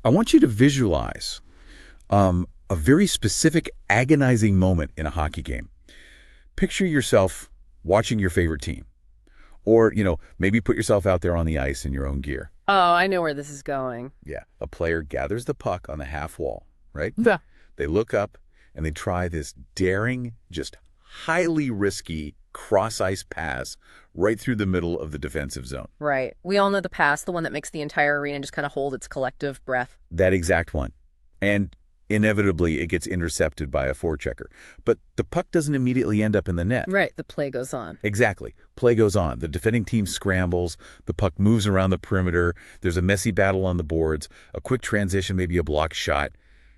I want you to visualize a very specific, agonizing moment in a hockey game. Picture yourself watching your favorite team. Or, maybe put yourself out there on the ice in your own gear. Oh, I know where this is going. Yeah. A player gathers the puck on the half wall, right? Yeah. They look up and they try this daring, just highly risky cross-ice pass right through the middle of the defensive zone. Right. We all know the pass, the one that makes the entire arena just kind of hold its collective breath. That exact one. And inevitably, it gets intercepted by a forechecker. But the puck doesn't immediately end up in the net. Right. The play goes on. Exactly. Play goes on. The defending team scrambles. The puck moves around the perimeter. There's a messy battle on the boards, a quick transition, maybe a blocked shot.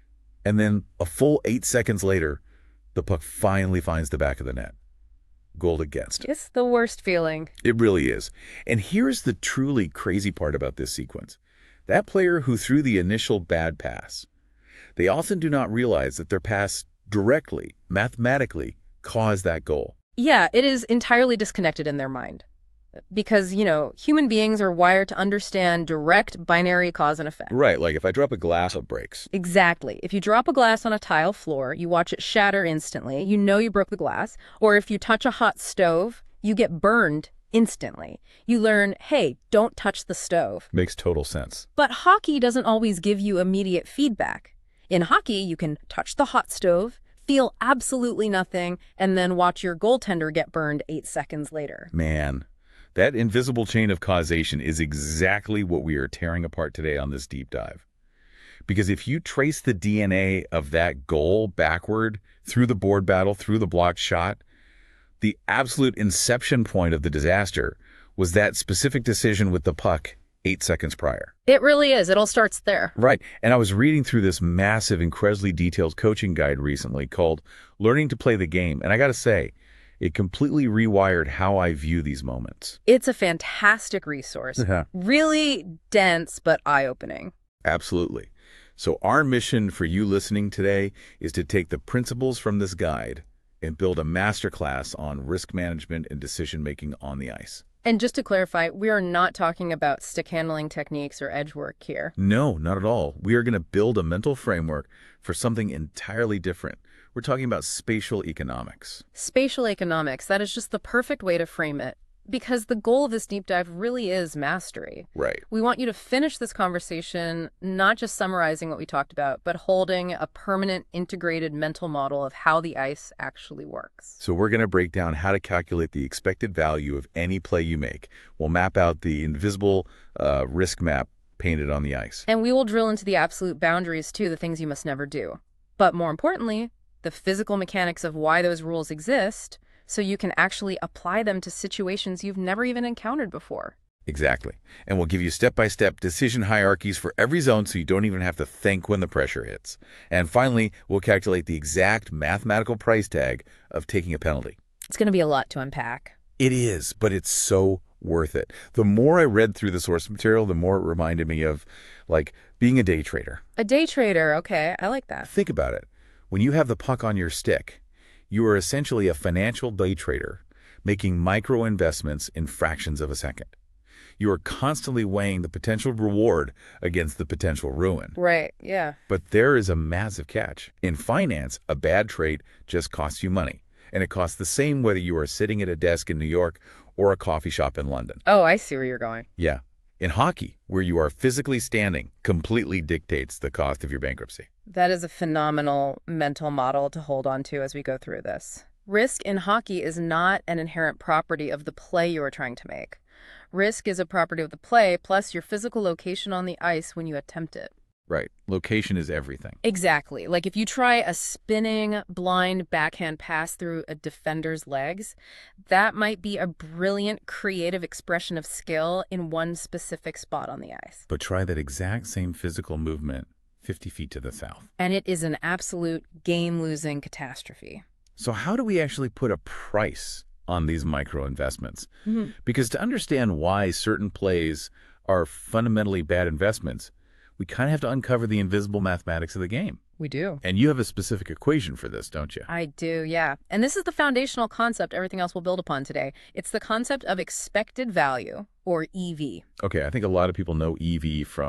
And then a full 8 seconds later, the puck finally finds the back of the net. Goal against. It's the worst feeling. It really is. And here's the truly crazy part about this sequence. That player who threw the initial bad pass, they often do not realize that their pass directly, mathematically, caused that goal. Yeah, it is entirely disconnected in their mind. Because, human beings are wired to understand direct binary cause and effect. Right, like if I drop a glass, it breaks. Exactly. If you drop a glass on a tile floor, you watch it shatter instantly. You know you broke the glass. Or if you touch a hot stove, you get burned instantly. You learn, hey, don't touch the stove. Makes total sense. But hockey doesn't always give you immediate feedback. In hockey, you can touch the hot stove, feel absolutely nothing, and then watch your goaltender get burned 8 seconds later. Man, that invisible chain of causation is exactly what we are tearing apart today on this deep dive. Because if you trace the DNA of that goal backward, through the board battle, through the blocked shot, the absolute inception point of the disaster was that specific decision with the puck 8 seconds prior. It really is. It all starts there. Right. And I was reading through this massive, incredibly detailed coaching guide recently called Learning to Play the Game. And I got to say, it completely rewired how I view these moments. It's a fantastic resource. Really dense, but eye-opening. Absolutely. So our mission for you listening today is to take the principles from this guide and build a masterclass on risk management and decision-making on the ice. And just to clarify, we are not talking about stick handling techniques or edge work here. No, not at all. We are going to build a mental framework for something entirely different. We're talking about spatial economics. Spatial economics, that is just the perfect way to frame it. Because the goal of this deep dive really is mastery. Right. We want you to finish this conversation not just summarizing what we talked about, but holding a permanent integrated mental model of how the ice actually works. So we're going to break down how to calculate the expected value of any play you make. We'll map out the invisible risk map painted on the ice. And we will drill into the absolute boundaries too, the things you must never do. But more importantly, the physical mechanics of why those rules exist, so you can actually apply them to situations you've never even encountered before. Exactly. And we'll give you step-by-step decision hierarchies for every zone so you don't even have to think when the pressure hits. And finally, we'll calculate the exact mathematical price tag of taking a penalty. It's going to be a lot to unpack. It is, but it's so worth it. The more I read through the source material, the more it reminded me of, being a day trader. A day trader, okay, I like that. Think about it. When you have the puck on your stick, you are essentially a financial day trader making micro investments in fractions of a second. You are constantly weighing the potential reward against the potential ruin. Right, yeah. But there is a massive catch. In finance, a bad trade just costs you money. And it costs the same whether you are sitting at a desk in New York or a coffee shop in London. Oh, I see where you're going. Yeah. In hockey, where you are physically standing, completely dictates the cost of your bankruptcy. That is a phenomenal mental model to hold on to as we go through this. Risk in hockey is not an inherent property of the play you are trying to make. Risk is a property of the play plus your physical location on the ice when you attempt it. Right. Location is everything. Exactly. Like if you try a spinning, blind backhand pass through a defender's legs, that might be a brilliant, creative expression of skill in one specific spot on the ice. But try that exact same physical movement 50 feet to the south. And it is an absolute game-losing catastrophe. So how do we actually put a price on these micro investments? Because to understand why certain plays are fundamentally bad investments, we kind of have to uncover the invisible mathematics of the game. We do. And you have a specific equation for this, don't you? I do, yeah. And this is the foundational concept everything else will build upon today. It's the concept of expected value, or EV. Okay, I think a lot of people know EV from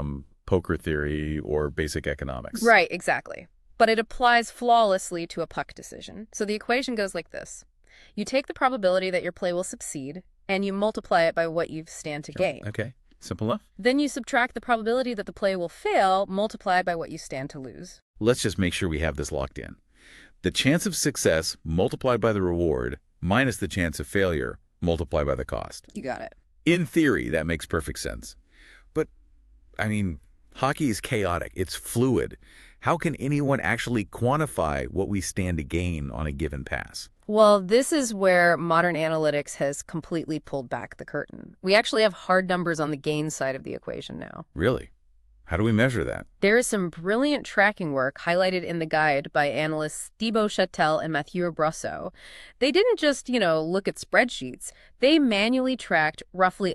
poker theory or basic economics. Right, exactly. But it applies flawlessly to a puck decision. So the equation goes like this. You take the probability that your play will succeed, and you multiply it by what you stand to gain. Okay, simple enough. Then you subtract the probability that the play will fail, multiplied by what you stand to lose. Let's just make sure we have this locked in. The chance of success multiplied by the reward minus the chance of failure multiplied by the cost. You got it. In theory, that makes perfect sense. But, I mean, hockey is chaotic. It's fluid. How can anyone actually quantify what we stand to gain on a given pass? Well, this is where modern analytics has completely pulled back the curtain. We actually have hard numbers on the gain side of the equation now. Really? How do we measure that? There is some brilliant tracking work highlighted in the guide by analysts Thibaut Châtel and Mathieu Brosseau. They didn't just, look at spreadsheets. They manually tracked roughly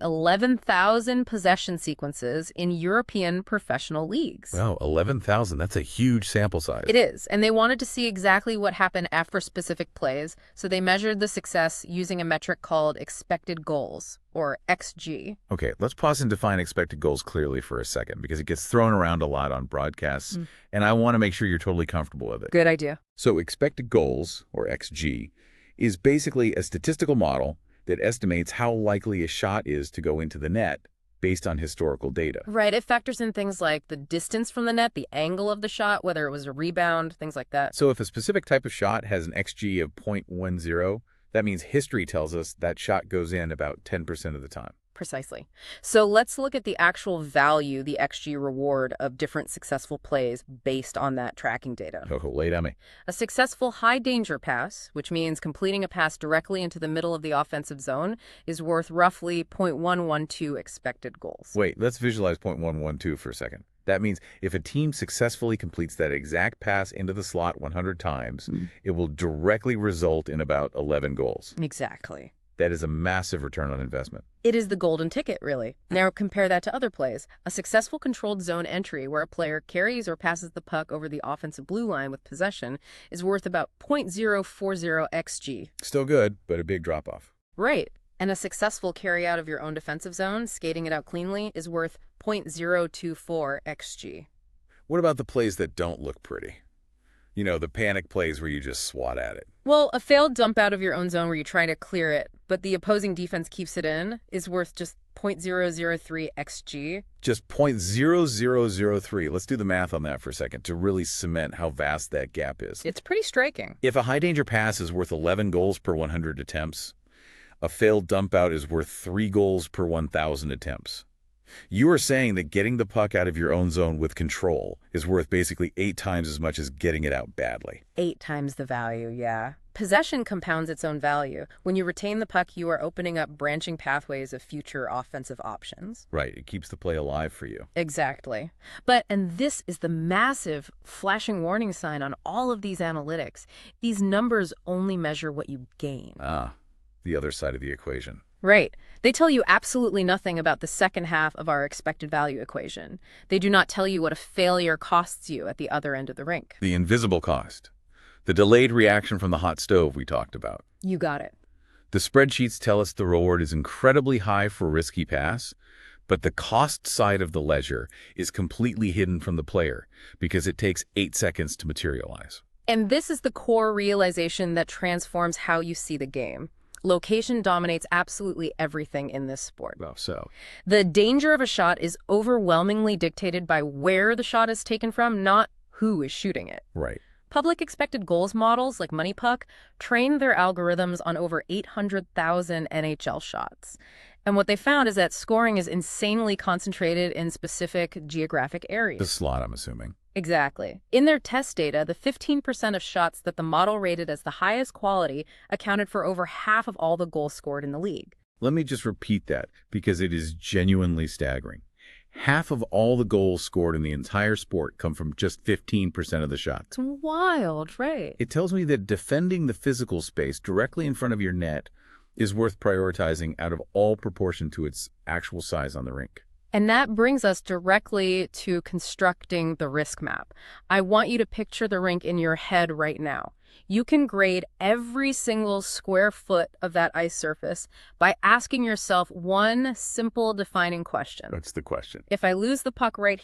11,000 possession sequences in European professional leagues. Wow, 11,000. That's a huge sample size. It is, and they wanted to see exactly what happened after specific plays, so they measured the success using a metric called expected goals, or XG. Okay, let's pause and define expected goals clearly for a second, because it gets thrown around a lot on broadcasts, and I want to make sure you're totally comfortable with it. Good idea. So expected goals, or XG, is basically a statistical model that estimates how likely a shot is to go into the net based on historical data. Right, it factors in things like the distance from the net, the angle of the shot, whether it was a rebound, things like that. So if a specific type of shot has an XG of 0.10, that means history tells us that shot goes in about 10% of the time. Precisely. So let's look at the actual value, the XG reward of different successful plays based on that tracking data. Oh, lay it on me. A successful high-danger pass, which means completing a pass directly into the middle of the offensive zone, is worth roughly 0.112 expected goals. Wait, let's visualize 0.112 for a second. That means if a team successfully completes that exact pass into the slot 100 times, it will directly result in about 11 goals. Exactly. That is a massive return on investment. It is the golden ticket, really. Now compare that to other plays. A successful controlled zone entry where a player carries or passes the puck over the offensive blue line with possession is worth about 0.040 XG. Still good, but a big drop-off. Right. And a successful carry out of your own defensive zone, skating it out cleanly, is worth 0.024 XG. What about the plays that don't look pretty? The panic plays where you just swat at it. Well, a failed dump out of your own zone where you try to clear it, but the opposing defense keeps it in, is worth just 0.003 XG. Just 0.0003. Let's do the math on that for a second to really cement how vast that gap is. It's pretty striking. If a high-danger pass is worth 11 goals per 100 attempts, a failed dump out is worth 3 goals per 1,000 attempts. You are saying that getting the puck out of your own zone with control is worth basically 8 times as much as getting it out badly. 8 times the value, yeah. Possession compounds its own value. When you retain the puck, you are opening up branching pathways of future offensive options. Right, it keeps the play alive for you. Exactly. And this is the massive flashing warning sign on all of these analytics. These numbers only measure what you gain. The other side of the equation. Right. They tell you absolutely nothing about the second half of our expected value equation. They do not tell you what a failure costs you at the other end of the rink. The invisible cost. The delayed reaction from the hot stove we talked about. You got it. The spreadsheets tell us the reward is incredibly high for a risky pass, but the cost side of the ledger is completely hidden from the player because it takes 8 seconds to materialize. And this is the core realization that transforms how you see the game. Location dominates absolutely everything in this sport. Well, so. The danger of a shot is overwhelmingly dictated by where the shot is taken from, not who is shooting it. Right. Public expected goals models like MoneyPuck trained their algorithms on over 800,000 NHL shots. And what they found is that scoring is insanely concentrated in specific geographic areas. The slot, I'm assuming. Exactly. In their test data, the 15% of shots that the model rated as the highest quality accounted for over half of all the goals scored in the league. Let me just repeat that because it is genuinely staggering. Half of all the goals scored in the entire sport come from just 15% of the shots. It's wild, right? It tells me that defending the physical space directly in front of your net is worth prioritizing out of all proportion to its actual size on the rink. And that brings us directly to constructing the risk map. I want you to picture the rink in your head right now. You can grade every single square foot of that ice surface by asking yourself one simple defining question. That's the question. If I lose the puck right here,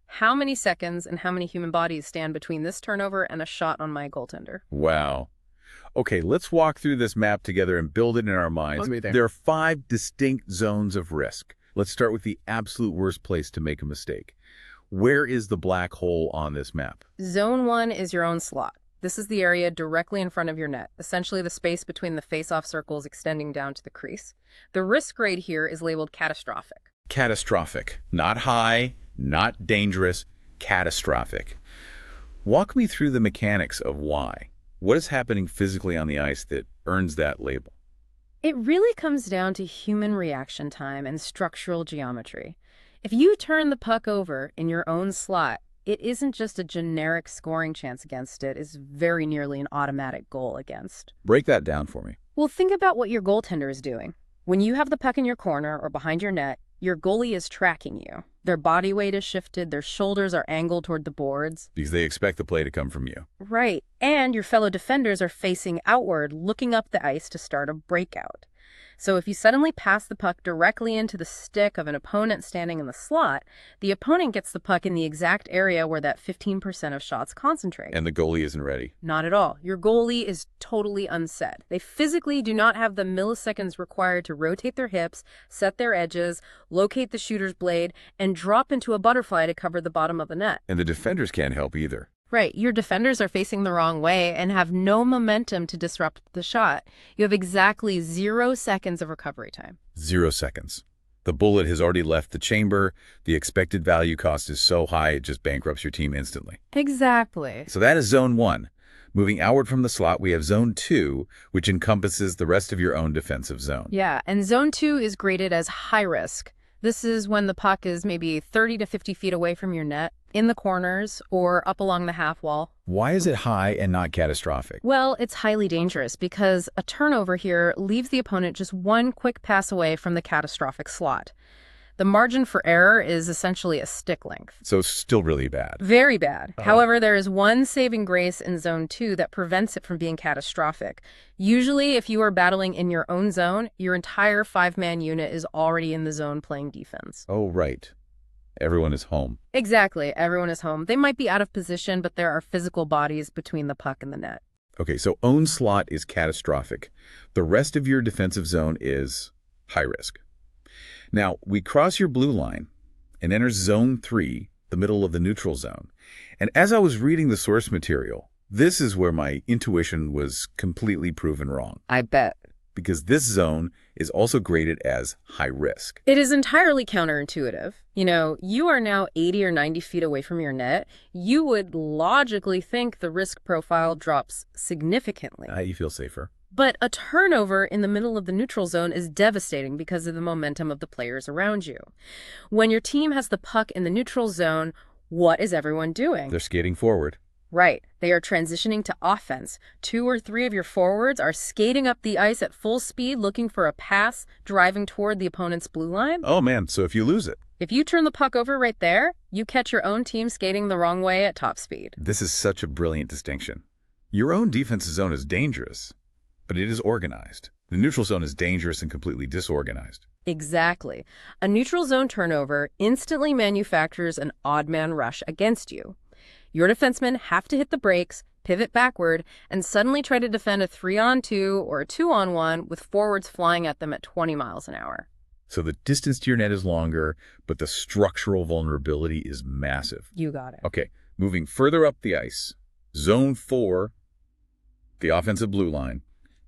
How many seconds and how many human bodies stand between this turnover and a shot on my goaltender? Wow. Okay, let's walk through this map together and build it in our minds. There are 5 distinct zones of risk. Let's start with the absolute worst place to make a mistake. Where is the black hole on this map? Zone 1 is your own slot. This is the area directly in front of your net, essentially the space between the face-off circles extending down to the crease. The risk grade here is labeled catastrophic. Catastrophic. Not high, not dangerous, catastrophic. Walk me through the mechanics of why. What is happening physically on the ice that earns that label? It really comes down to human reaction time and structural geometry. If you turn the puck over in your own slot, it isn't just a generic scoring chance against it, it's very nearly an automatic goal against. Break that down for me. Well, think about what your goaltender is doing. When you have the puck in your corner or behind your net, your goalie is tracking you. Their body weight is shifted, their shoulders are angled toward the boards. Because they expect the play to come from you. Right, and your fellow defenders are facing outward, looking up the ice to start a breakout. So if you suddenly pass the puck directly into the stick of an opponent standing in the slot, the opponent gets the puck in the exact area where that 15% of shots concentrate. And the goalie isn't ready. Not at all. Your goalie is totally unset. They physically do not have the milliseconds required to rotate their hips, set their edges, locate the shooter's blade, and drop into a butterfly to cover the bottom of the net. And the defenders can't help either. Right. Your defenders are facing the wrong way and have no momentum to disrupt the shot. You have exactly 0 seconds of recovery time. 0 seconds. The bullet has already left the chamber. The expected value cost is so high it just bankrupts your team instantly. Exactly. So that is zone 1. Moving outward from the slot, we have zone 2, which encompasses the rest of your own defensive zone. Yeah, and zone 2 is graded as high risk. This is when the puck is maybe 30 to 50 feet away from your net, in the corners, or up along the half wall. Why is it high and not catastrophic? Well, it's highly dangerous because a turnover here leaves the opponent just one quick pass away from the catastrophic slot. The margin for error is essentially a stick length. So it's still really bad. Very bad. However, there is one saving grace in zone 2 that prevents it from being catastrophic. Usually, if you are battling in your own zone, your entire 5-man unit is already in the zone playing defense. Oh, right. Everyone is home. Exactly. Everyone is home. They might be out of position, but there are physical bodies between the puck and the net. Okay, so own slot is catastrophic. The rest of your defensive zone is high risk. Now, we cross your blue line and enter zone 3, the middle of the neutral zone. And as I was reading the source material, this is where my intuition was completely proven wrong. I bet. Because this zone is also graded as high risk. It is entirely counterintuitive. You know, you are now 80 or 90 feet away from your net. You would logically think the risk profile drops significantly. You feel safer. But a turnover in the middle of the neutral zone is devastating because of the momentum of the players around you. When your team has the puck in the neutral zone, what is everyone doing? They're skating forward. Right. They are transitioning to offense. 2 or 3 of your forwards are skating up the ice at full speed, looking for a pass, driving toward the opponent's blue line. Oh, man, so if you lose it. If you turn the puck over right there, you catch your own team skating the wrong way at top speed. This is such a brilliant distinction. Your own defensive zone is dangerous, but it is organized. The neutral zone is dangerous and completely disorganized. Exactly. A neutral zone turnover instantly manufactures an odd man rush against you. Your defensemen have to hit the brakes, pivot backward, and suddenly try to defend a 3-on-2 or a 2-on-1 with forwards flying at them at 20 miles an hour. So the distance to your net is longer, but the structural vulnerability is massive. You got it. Okay, moving further up the ice, zone 4, the offensive blue line,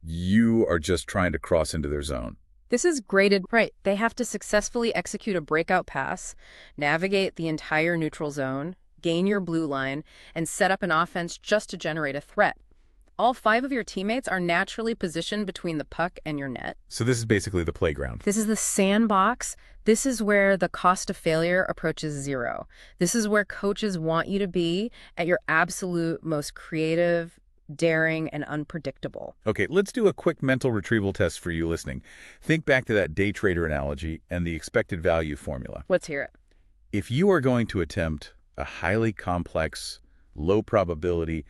you are just trying to cross into their zone. This is graded right. They have to successfully execute a breakout pass, navigate the entire neutral zone, gain your blue line, and set up an offense just to generate a threat. All 5 of your teammates are naturally positioned between the puck and your net. So this is basically the playground. This is the sandbox. This is where the cost of failure approaches 0. This is where coaches want you to be at your absolute most creative, daring, and unpredictable. Okay, let's do a quick mental retrieval test for you listening. Think back to that day trader analogy and the expected value formula. Let's hear it. If you are going to attempt a highly complex, low probability,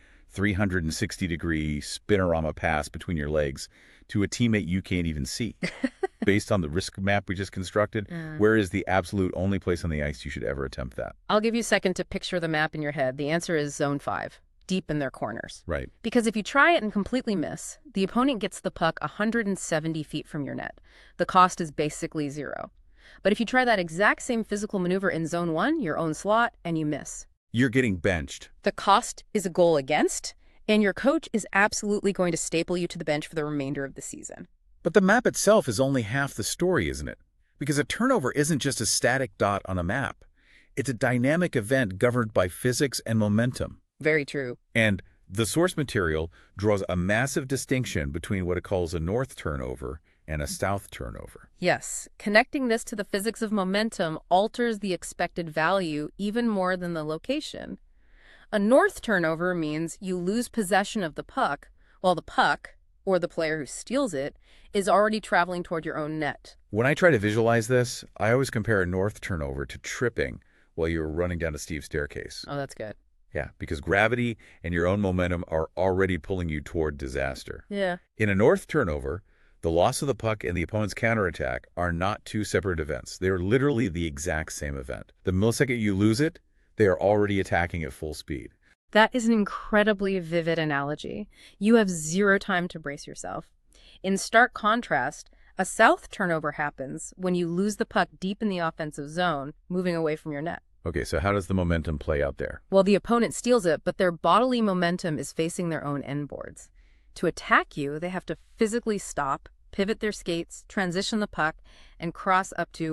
360-degree spinorama pass between your legs to a teammate you can't even see, based on the risk map we just constructed, where is the absolute only place on the ice you should ever attempt that? I'll give you a second to picture the map in your head. The answer is Zone 5, deep in their corners. Right. Because if you try it and completely miss, the opponent gets the puck 170 feet from your net. The cost is basically zero. But if you try that exact same physical maneuver in Zone 1, your own slot, and you miss, You're getting benched. the cost is a goal against, and your coach is absolutely going to staple you to the bench for the remainder of the season. But the map itself is only half the story, isn't it? Because a turnover isn't just a static dot on a map. It's a dynamic event governed by physics and momentum. Very true. And the source material draws a massive distinction between what it calls a north turnover and a south turnover. Yes, connecting this to the physics of momentum alters the expected value even more than the location. A north turnover means you lose possession of the puck, while the puck, or the player who steals it, is already traveling toward your own net. When I try to visualize this, I always compare a north turnover to tripping while you're running down a steep staircase. Oh, that's good. Yeah, because gravity and your own momentum are already pulling you toward disaster. Yeah. In a north turnover, the loss of the puck and the opponent's counterattack are not two separate events. They are literally the exact same event. The millisecond you lose it, they are already attacking at full speed. That is an incredibly vivid analogy. You have zero time to brace yourself. In stark contrast, a south turnover happens when you lose the puck deep in the offensive zone, moving away from your net. Okay, so how does the momentum play out there? Well, the opponent steals it, but their bodily momentum is facing their own end boards. To attack you, they have to physically stop, pivot their skates, transition the puck, and cross up to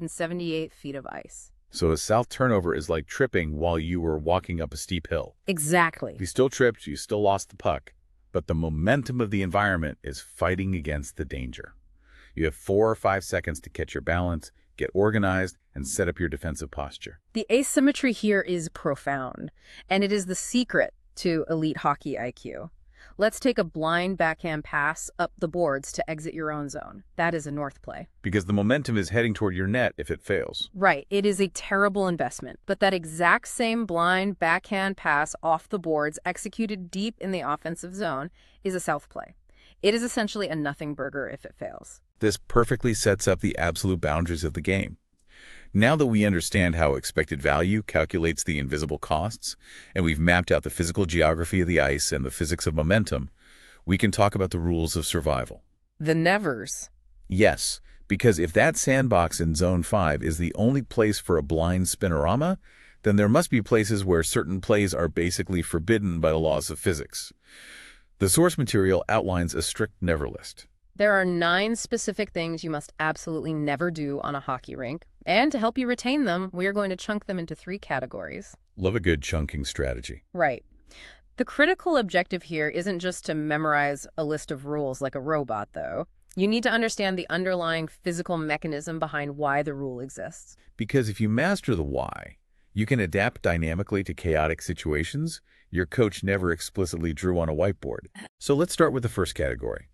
178 feet of ice. So a south turnover is like tripping while you were walking up a steep hill. Exactly. You still tripped, you still lost the puck, but the momentum of the environment is fighting against the danger. You have 4 or 5 seconds to catch your balance, get organized, and set up your defensive posture. The asymmetry here is profound, and it is the secret to elite hockey IQ. Let's take a blind backhand pass up the boards to exit your own zone. That is a north play. Because the momentum is heading toward your net if it fails. Right, it is a terrible investment, but that exact same blind backhand pass off the boards executed deep in the offensive zone is a south play. It is essentially a nothing burger if it fails. This perfectly sets up the absolute boundaries of the game. Now that we understand how expected value calculates the invisible costs, and we've mapped out the physical geography of the ice and the physics of momentum, we can talk about the rules of survival. The nevers. Yes, because if that sandbox in Zone 5 is the only place for a blind spinorama, then there must be places where certain plays are basically forbidden by the laws of physics. The source material outlines a strict never list. There are 9 specific things you must absolutely never do on a hockey rink. And to help you retain them, we are going to chunk them into 3 categories. Love a good chunking strategy. Right. The critical objective here isn't just to memorize a list of rules like a robot, though. You need to understand the underlying physical mechanism behind why the rule exists. Because if you master the why, you can adapt dynamically to chaotic situations your coach never explicitly drew on a whiteboard. So let's start with the first category.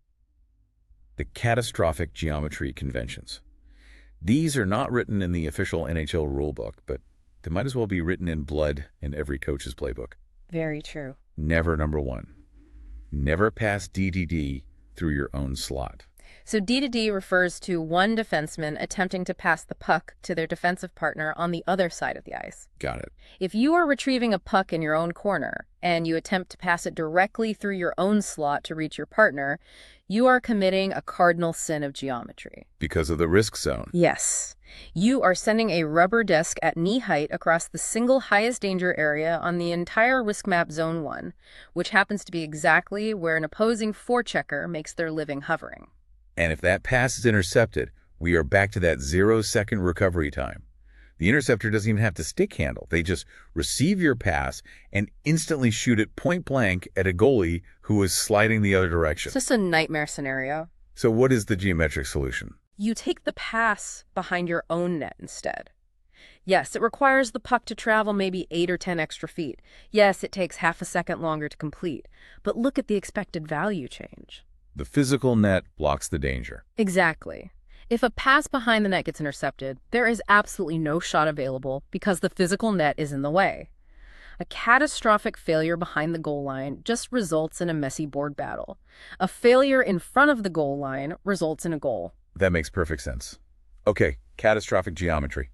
The catastrophic geometry conventions. These are not written in the official NHL rulebook, but they might as well be written in blood in every coach's playbook. Very true. Never number 1. Never pass DDD through your own slot. So D-to-D refers to one defenseman attempting to pass the puck to their defensive partner on the other side of the ice. Got it. If you are retrieving a puck in your own corner and you attempt to pass it directly through your own slot to reach your partner, you are committing a cardinal sin of geometry. Because of the risk zone. Yes. You are sending a rubber disc at knee height across the single highest danger area on the entire risk map Zone 1, which happens to be exactly where an opposing forechecker makes their living hovering. And if that pass is intercepted, we are back to that 0-second recovery time. The interceptor doesn't even have to stick handle. They just receive your pass and instantly shoot it point blank at a goalie who is sliding the other direction. It's just a nightmare scenario. So what is the geometric solution? You take the pass behind your own net instead. Yes, it requires the puck to travel maybe 8 or 10 extra feet. Yes, it takes half a second longer to complete. But look at the expected value change. The physical net blocks the danger. Exactly. If a pass behind the net gets intercepted, there is absolutely no shot available because the physical net is in the way. A catastrophic failure behind the goal line just results in a messy board battle. A failure in front of the goal line results in a goal. That makes perfect sense. Okay, catastrophic geometry.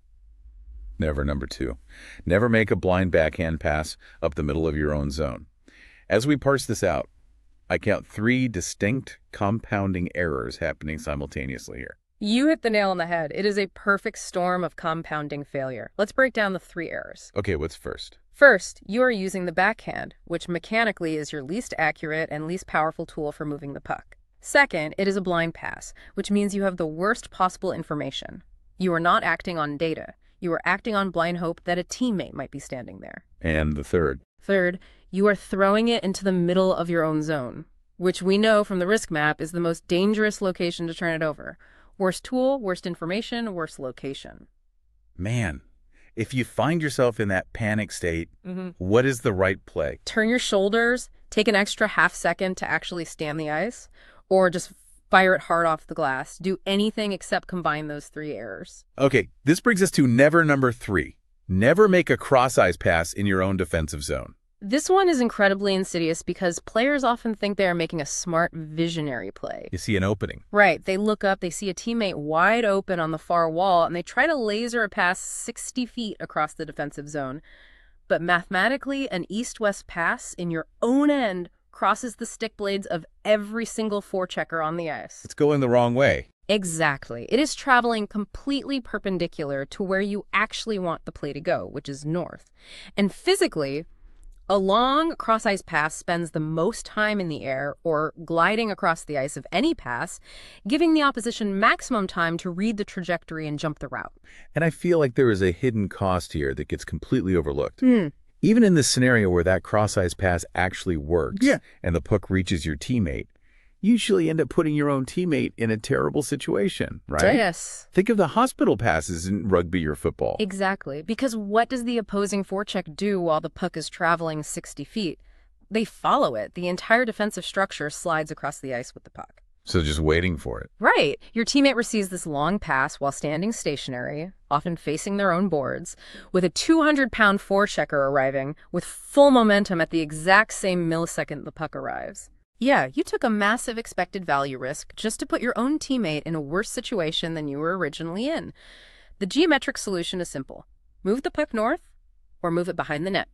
Never number 2. Never make a blind backhand pass up the middle of your own zone. As we parse this out, I count 3 distinct compounding errors happening simultaneously here. You hit the nail on the head. It is a perfect storm of compounding failure. Let's break down the 3 errors. Okay, what's first? First, you are using the backhand, which mechanically is your least accurate and least powerful tool for moving the puck. Second, it is a blind pass, which means you have the worst possible information. You are not acting on data. You are acting on blind hope that a teammate might be standing there. And the third? Third, you are throwing it into the middle of your own zone, which we know from the risk map is the most dangerous location to turn it over. Worst tool, worst information, worst location. Man, if you find yourself in that panic state, what is the right play? Turn your shoulders, take an extra half second to actually stand the ice, or just fire it hard off the glass. Do anything except combine those 3 errors. Okay, this brings us to never number 3. Never make a cross-ice pass in your own defensive zone. This one is incredibly insidious because players often think they are making a smart, visionary play. You see an opening. Right. They look up, they see a teammate wide open on the far wall, and they try to laser a pass 60 feet across the defensive zone. But mathematically, an east-west pass in your own end crosses the stick blades of every single forechecker on the ice. It's going the wrong way. Exactly. It is traveling completely perpendicular to where you actually want the play to go, which is north. And physically, a long cross-ice pass spends the most time in the air or gliding across the ice of any pass, giving the opposition maximum time to read the trajectory and jump the route. And I feel like there is a hidden cost here that gets completely overlooked. Even in this scenario where that cross-ice pass actually works and the puck reaches your teammate, you usually end up putting your own teammate in a terrible situation, right? Yes. Think of the hospital passes in rugby or football. Exactly. Because what does the opposing forecheck do while the puck is traveling 60 feet? They follow it. The entire defensive structure slides across the ice with the puck. So just waiting for it. Right. Your teammate receives this long pass while standing stationary, often facing their own boards, with a 200-pound forechecker arriving with full momentum at the exact same millisecond the puck arrives. Yeah, you took a massive expected value risk just to put your own teammate in a worse situation than you were originally in. The geometric solution is simple. Move the puck north or move it behind the net.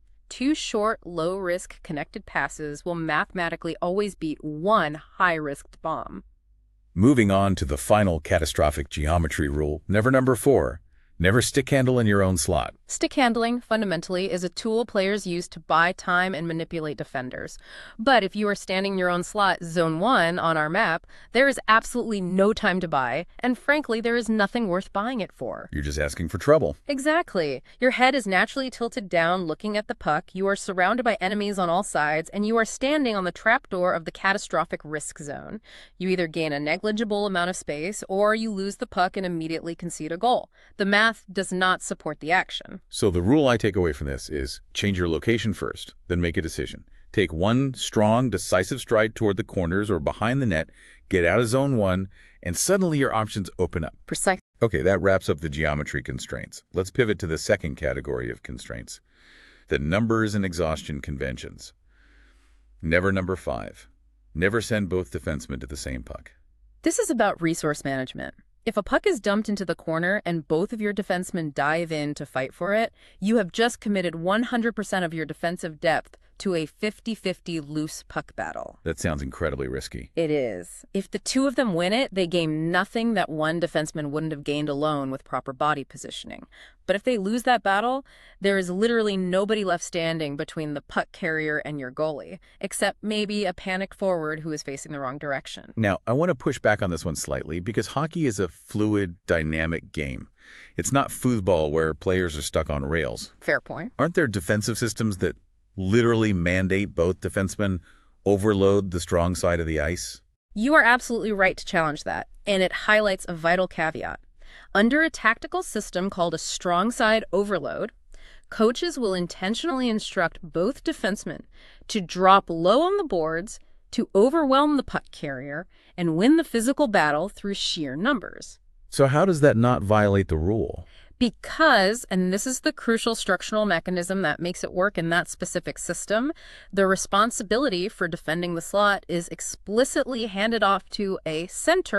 2 short, low-risk connected passes will mathematically always beat 1 high-risked bomb. Moving on to the final catastrophic geometry rule, never number 4. Never stick handle in your own slot. Stick handling, fundamentally, is a tool players use to buy time and manipulate defenders. But if you are standing in your own slot, Zone 1, on our map, there is absolutely no time to buy, and frankly, there is nothing worth buying it for. You're just asking for trouble. Exactly. Your head is naturally tilted down, looking at the puck, you are surrounded by enemies on all sides, and you are standing on the trapdoor of the catastrophic risk zone. You either gain a negligible amount of space, or you lose the puck and immediately concede a goal. The math does not support the action. So the rule I take away from this is change your location first, then make a decision. Take one strong, decisive stride toward the corners or behind the net, get out of Zone 1, and suddenly your options open up. Precisely. Okay, that wraps up the geometry constraints. Let's pivot to the second category of constraints, the numbers and exhaustion conventions. Never number 5. Never send both defensemen to the same puck. This is about resource management. If a puck is dumped into the corner and both of your defensemen dive in to fight for it, you have just committed 100% of your defensive depth to a 50-50 loose puck battle. That sounds incredibly risky. It is. If the 2 of them win it, they gain nothing that one defenseman wouldn't have gained alone with proper body positioning. But if they lose that battle, there is literally nobody left standing between the puck carrier and your goalie, except maybe a panicked forward who is facing the wrong direction. Now, I want to push back on this one slightly because hockey is a fluid, dynamic game. It's not foosball where players are stuck on rails. Fair point. Aren't there defensive systems that literally mandate both defensemen overload the strong side of the ice? You are absolutely right to challenge that, and it highlights a vital caveat. Under a tactical system called a strong side overload, coaches will intentionally instruct both defensemen to drop low on the boards, to overwhelm the puck carrier, and win the physical battle through sheer numbers. So how does that not violate the rule? Because, and this is the crucial structural mechanism that makes it work in that specific system, the responsibility for defending the slot is explicitly handed off to a center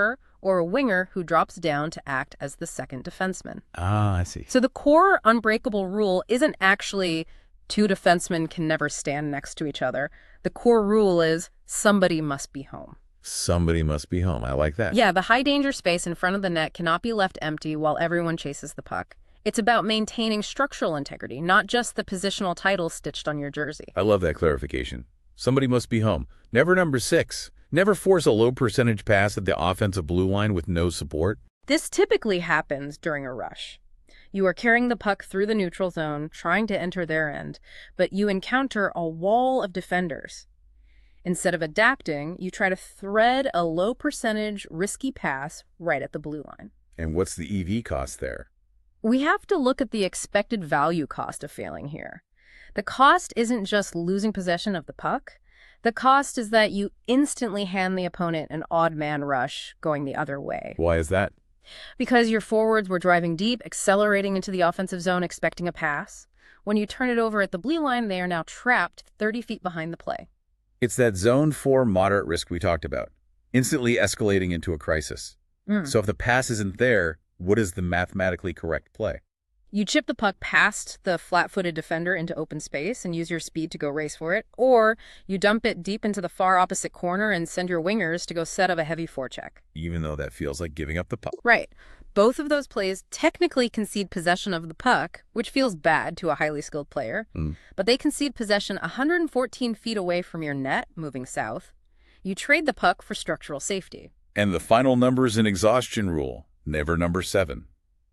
or a winger who drops down to act as the second defenseman. Ah, I see. So the core unbreakable rule isn't actually two defensemen can never stand next to each other. The core rule is somebody must be home. Somebody must be home. I like that. Yeah, the high danger space in front of the net cannot be left empty while everyone chases the puck. It's about maintaining structural integrity, not just the positional title stitched on your jersey. I love that clarification. Somebody must be home. Never number 6. Never force a low percentage pass at the offensive blue line with no support. This typically happens during a rush. You are carrying the puck through the neutral zone, trying to enter their end, but you encounter a wall of defenders. Instead of adapting, you try to thread a low percentage, risky pass right at the blue line. And what's the EV cost there? We have to look at the expected value cost of failing here. The cost isn't just losing possession of the puck. The cost is that you instantly hand the opponent an odd man rush going the other way. Why is that? Because your forwards were driving deep, accelerating into the offensive zone, expecting a pass. When you turn it over at the blue line, they are now trapped 30 feet behind the play. It's that zone 4 moderate risk we talked about, instantly escalating into a crisis. So if the pass isn't there, what is the mathematically correct play? You chip the puck past the flat-footed defender into open space and use your speed to go race for it, or you dump it deep into the far opposite corner and send your wingers to go set up a heavy forecheck. Even though that feels like giving up the puck. Right. Both of those plays technically concede possession of the puck, which feels bad to a highly skilled player, but they concede possession 114 feet away from your net, moving south. You trade the puck for structural safety. And the final numbers in exhaustion rule, never number 7.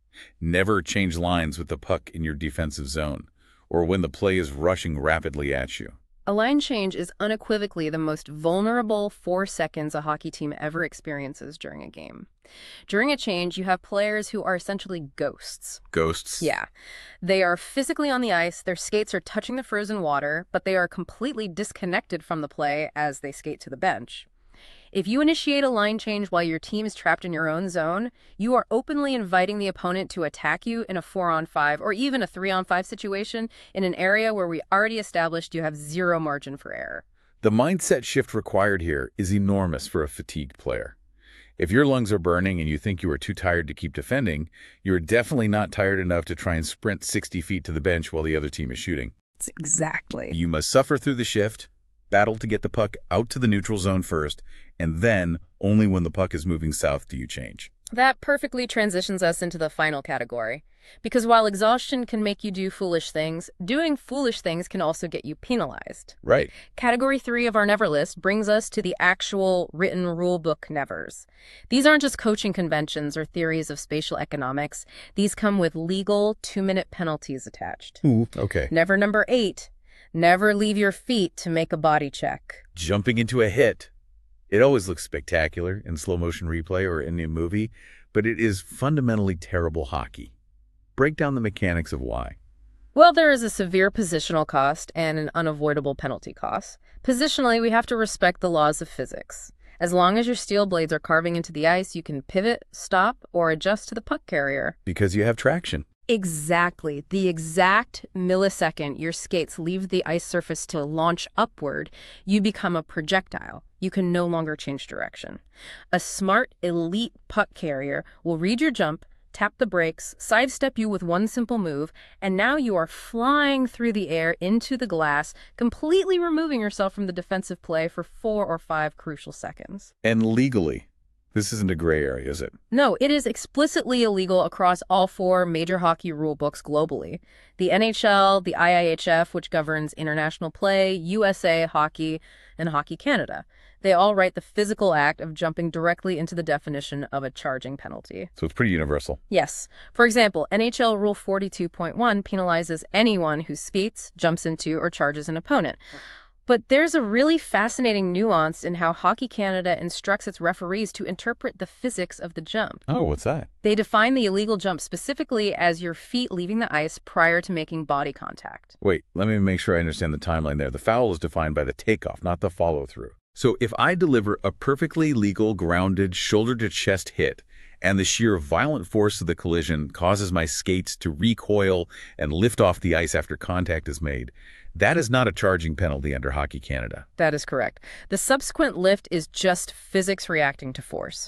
Never change lines with the puck in your defensive zone, or when the play is rushing rapidly at you. A line change is unequivocally the most vulnerable 4 seconds a hockey team ever experiences during a game. During a change, you have players who are essentially ghosts. Ghosts? Yeah. They are physically on the ice, their skates are touching the frozen water, but they are completely disconnected from the play as they skate to the bench. If you initiate a line change while your team is trapped in your own zone, you are openly inviting the opponent to attack you in a 4-on-5 or even a 3-on-5 situation in an area where we already established you have zero margin for error. The mindset shift required here is enormous for a fatigued player. If your lungs are burning and you think you are too tired to keep defending, you are definitely not tired enough to try and sprint 60 feet to the bench while the other team is shooting. Exactly. You must suffer through the shift, battle to get the puck out to the neutral zone first, and then only when the puck is moving south do you change. That perfectly transitions us into the final category. Because while exhaustion can make you do foolish things, doing foolish things can also get you penalized. Right. Category 3 of our never list brings us to the actual written rulebook nevers. These aren't just coaching conventions or theories of spatial economics. These come with legal 2-minute penalties attached. Ooh, okay. Never number 8. Never leave your feet to make a body check. Jumping into a hit. It always looks spectacular in slow motion replay or in a movie, but it is fundamentally terrible hockey. Break down the mechanics of why. Well, there is a severe positional cost and an unavoidable penalty cost. Positionally, we have to respect the laws of physics. As long as your steel blades are carving into the ice, you can pivot, stop, or adjust to the puck carrier. Because you have traction. Exactly. The exact millisecond your skates leave the ice surface to launch upward, you become a projectile. You can no longer change direction. A smart, elite puck carrier will read your jump, tap the brakes, sidestep you with one simple move, and now you are flying through the air into the glass, completely removing yourself from the defensive play for 4 or 5 crucial seconds. And legally, this isn't a gray area, is it? No, it is explicitly illegal across all 4 major hockey rule books globally. The NHL, the IIHF, which governs international play, USA Hockey, and Hockey Canada. They all write the physical act of jumping directly into the definition of a charging penalty. So it's pretty universal. Yes. For example, NHL Rule 42.1 penalizes anyone who skates, jumps into, or charges an opponent. But there's a really fascinating nuance in how Hockey Canada instructs its referees to interpret the physics of the jump. Oh, what's that? They define the illegal jump specifically as your feet leaving the ice prior to making body contact. Wait, let me make sure I understand the timeline there. The foul is defined by the takeoff, not the follow-through. So if I deliver a perfectly legal, grounded, shoulder-to-chest hit, and the sheer violent force of the collision causes my skates to recoil and lift off the ice after contact is made, that is not a charging penalty under Hockey Canada. That is correct. The subsequent lift is just physics reacting to force.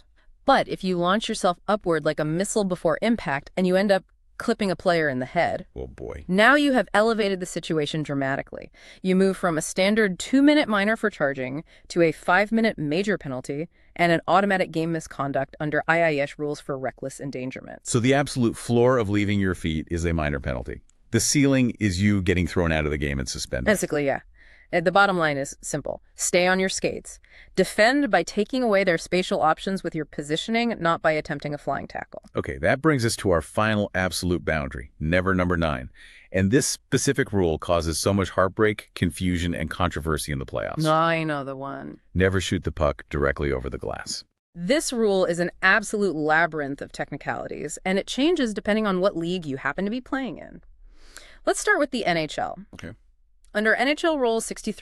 But if you launch yourself upward like a missile before impact and you end up clipping a player in the head, Oh boy. now you have elevated the situation dramatically. You move from a standard 2-minute minor for charging to a 5-minute major penalty and an automatic game misconduct under IIS rules for reckless endangerment. So the absolute floor of leaving your feet is a minor penalty. The ceiling is you getting thrown out of the game and suspended. Basically, yeah. The bottom line is simple. Stay on your skates. Defend by taking away their spatial options with your positioning, not by attempting a flying tackle. Okay, that brings us to our final absolute boundary, never number 9. And this specific rule causes so much heartbreak, confusion, and controversy in the playoffs. I know the one. Never shoot the puck directly over the glass. This rule is an absolute labyrinth of technicalities, and it changes depending on what league you happen to be playing in. Let's start with the NHL. Okay. Under NHL Rule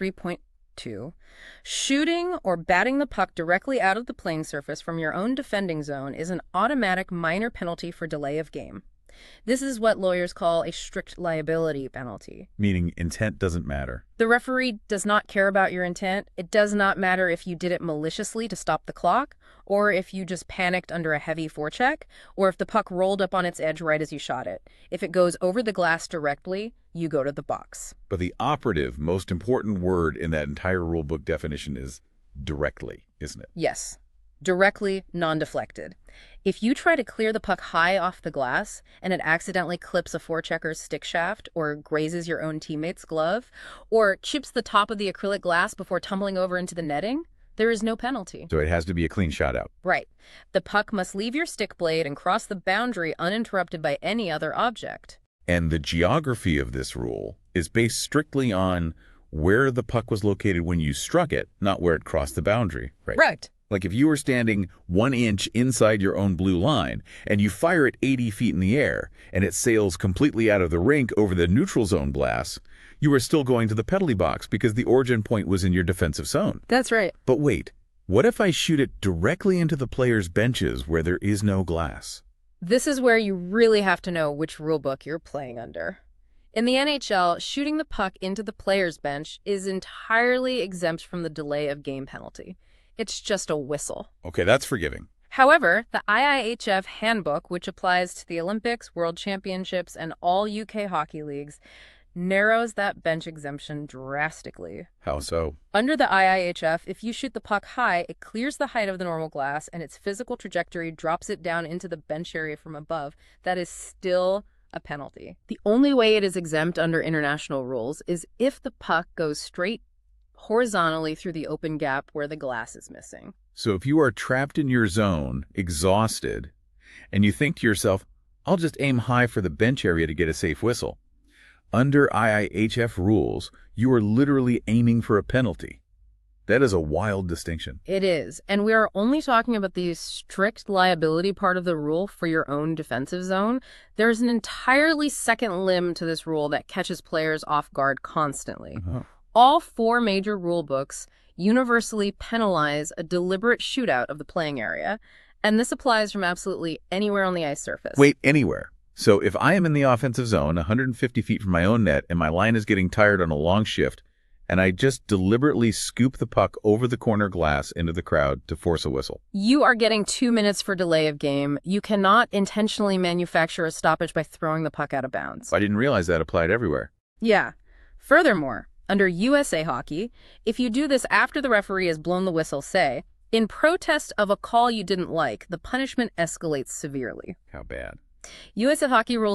63.2, shooting or batting the puck directly out of the playing surface from your own defending zone is an automatic minor penalty for delay of game. This is what lawyers call a strict liability penalty. Meaning intent doesn't matter. The referee does not care about your intent. It does not matter if you did it maliciously to stop the clock, or if you just panicked under a heavy forecheck, or if the puck rolled up on its edge right as you shot it. If it goes over the glass directly, you go to the box. But the operative, most important word in that entire rulebook definition is directly, isn't it? Yes. Directly, non-deflected. If you try to clear the puck high off the glass and it accidentally clips a forechecker's stick shaft or grazes your own teammate's glove or chips the top of the acrylic glass before tumbling over into the netting, there is no penalty. So it has to be a clean shot out. Right. The puck must leave your stick blade and cross the boundary uninterrupted by any other object. And the geography of this rule is based strictly on where the puck was located when you struck it, not where it crossed the boundary. Right. Like if you were standing 1 inch inside your own blue line and you fire it 80 feet in the air and it sails completely out of the rink over the neutral zone glass, you are still going to the penalty box because the origin point was in your defensive zone. That's right. But wait, what if I shoot it directly into the players' benches where there is no glass? This is where you really have to know which rulebook you're playing under. In the NHL, shooting the puck into the player's bench is entirely exempt from the delay of game penalty. It's just a whistle. Okay, that's forgiving. However, the IIHF handbook, which applies to the Olympics, World Championships, and all UK hockey leagues, narrows that bench exemption drastically. How so? Under the IIHF, if you shoot the puck high, it clears the height of the normal glass and its physical trajectory drops it down into the bench area from above. That is still a penalty. The only way it is exempt under international rules is if the puck goes straight horizontally through the open gap where the glass is missing. So if you are trapped in your zone, exhausted, and you think to yourself, I'll just aim high for the bench area to get a safe whistle. Under IIHF rules, you are literally aiming for a penalty. That is a wild distinction. It is, and we are only talking about the strict liability part of the rule for your own defensive zone. There's an entirely second limb to this rule that catches players off guard constantly. All 4 major rule books universally penalize a deliberate shootout of the playing area, and this applies from absolutely anywhere on the ice surface. Wait, anywhere. So if I am in the offensive zone, 150 feet from my own net, and my line is getting tired on a long shift, and I just deliberately scoop the puck over the corner glass into the crowd to force a whistle. You are getting 2 minutes for delay of game. You cannot intentionally manufacture a stoppage by throwing the puck out of bounds. I didn't realize that applied everywhere. Yeah. Furthermore, under USA Hockey, if you do this after the referee has blown the whistle, say, in protest of a call you didn't like, the punishment escalates severely. How bad? USA Hockey Rule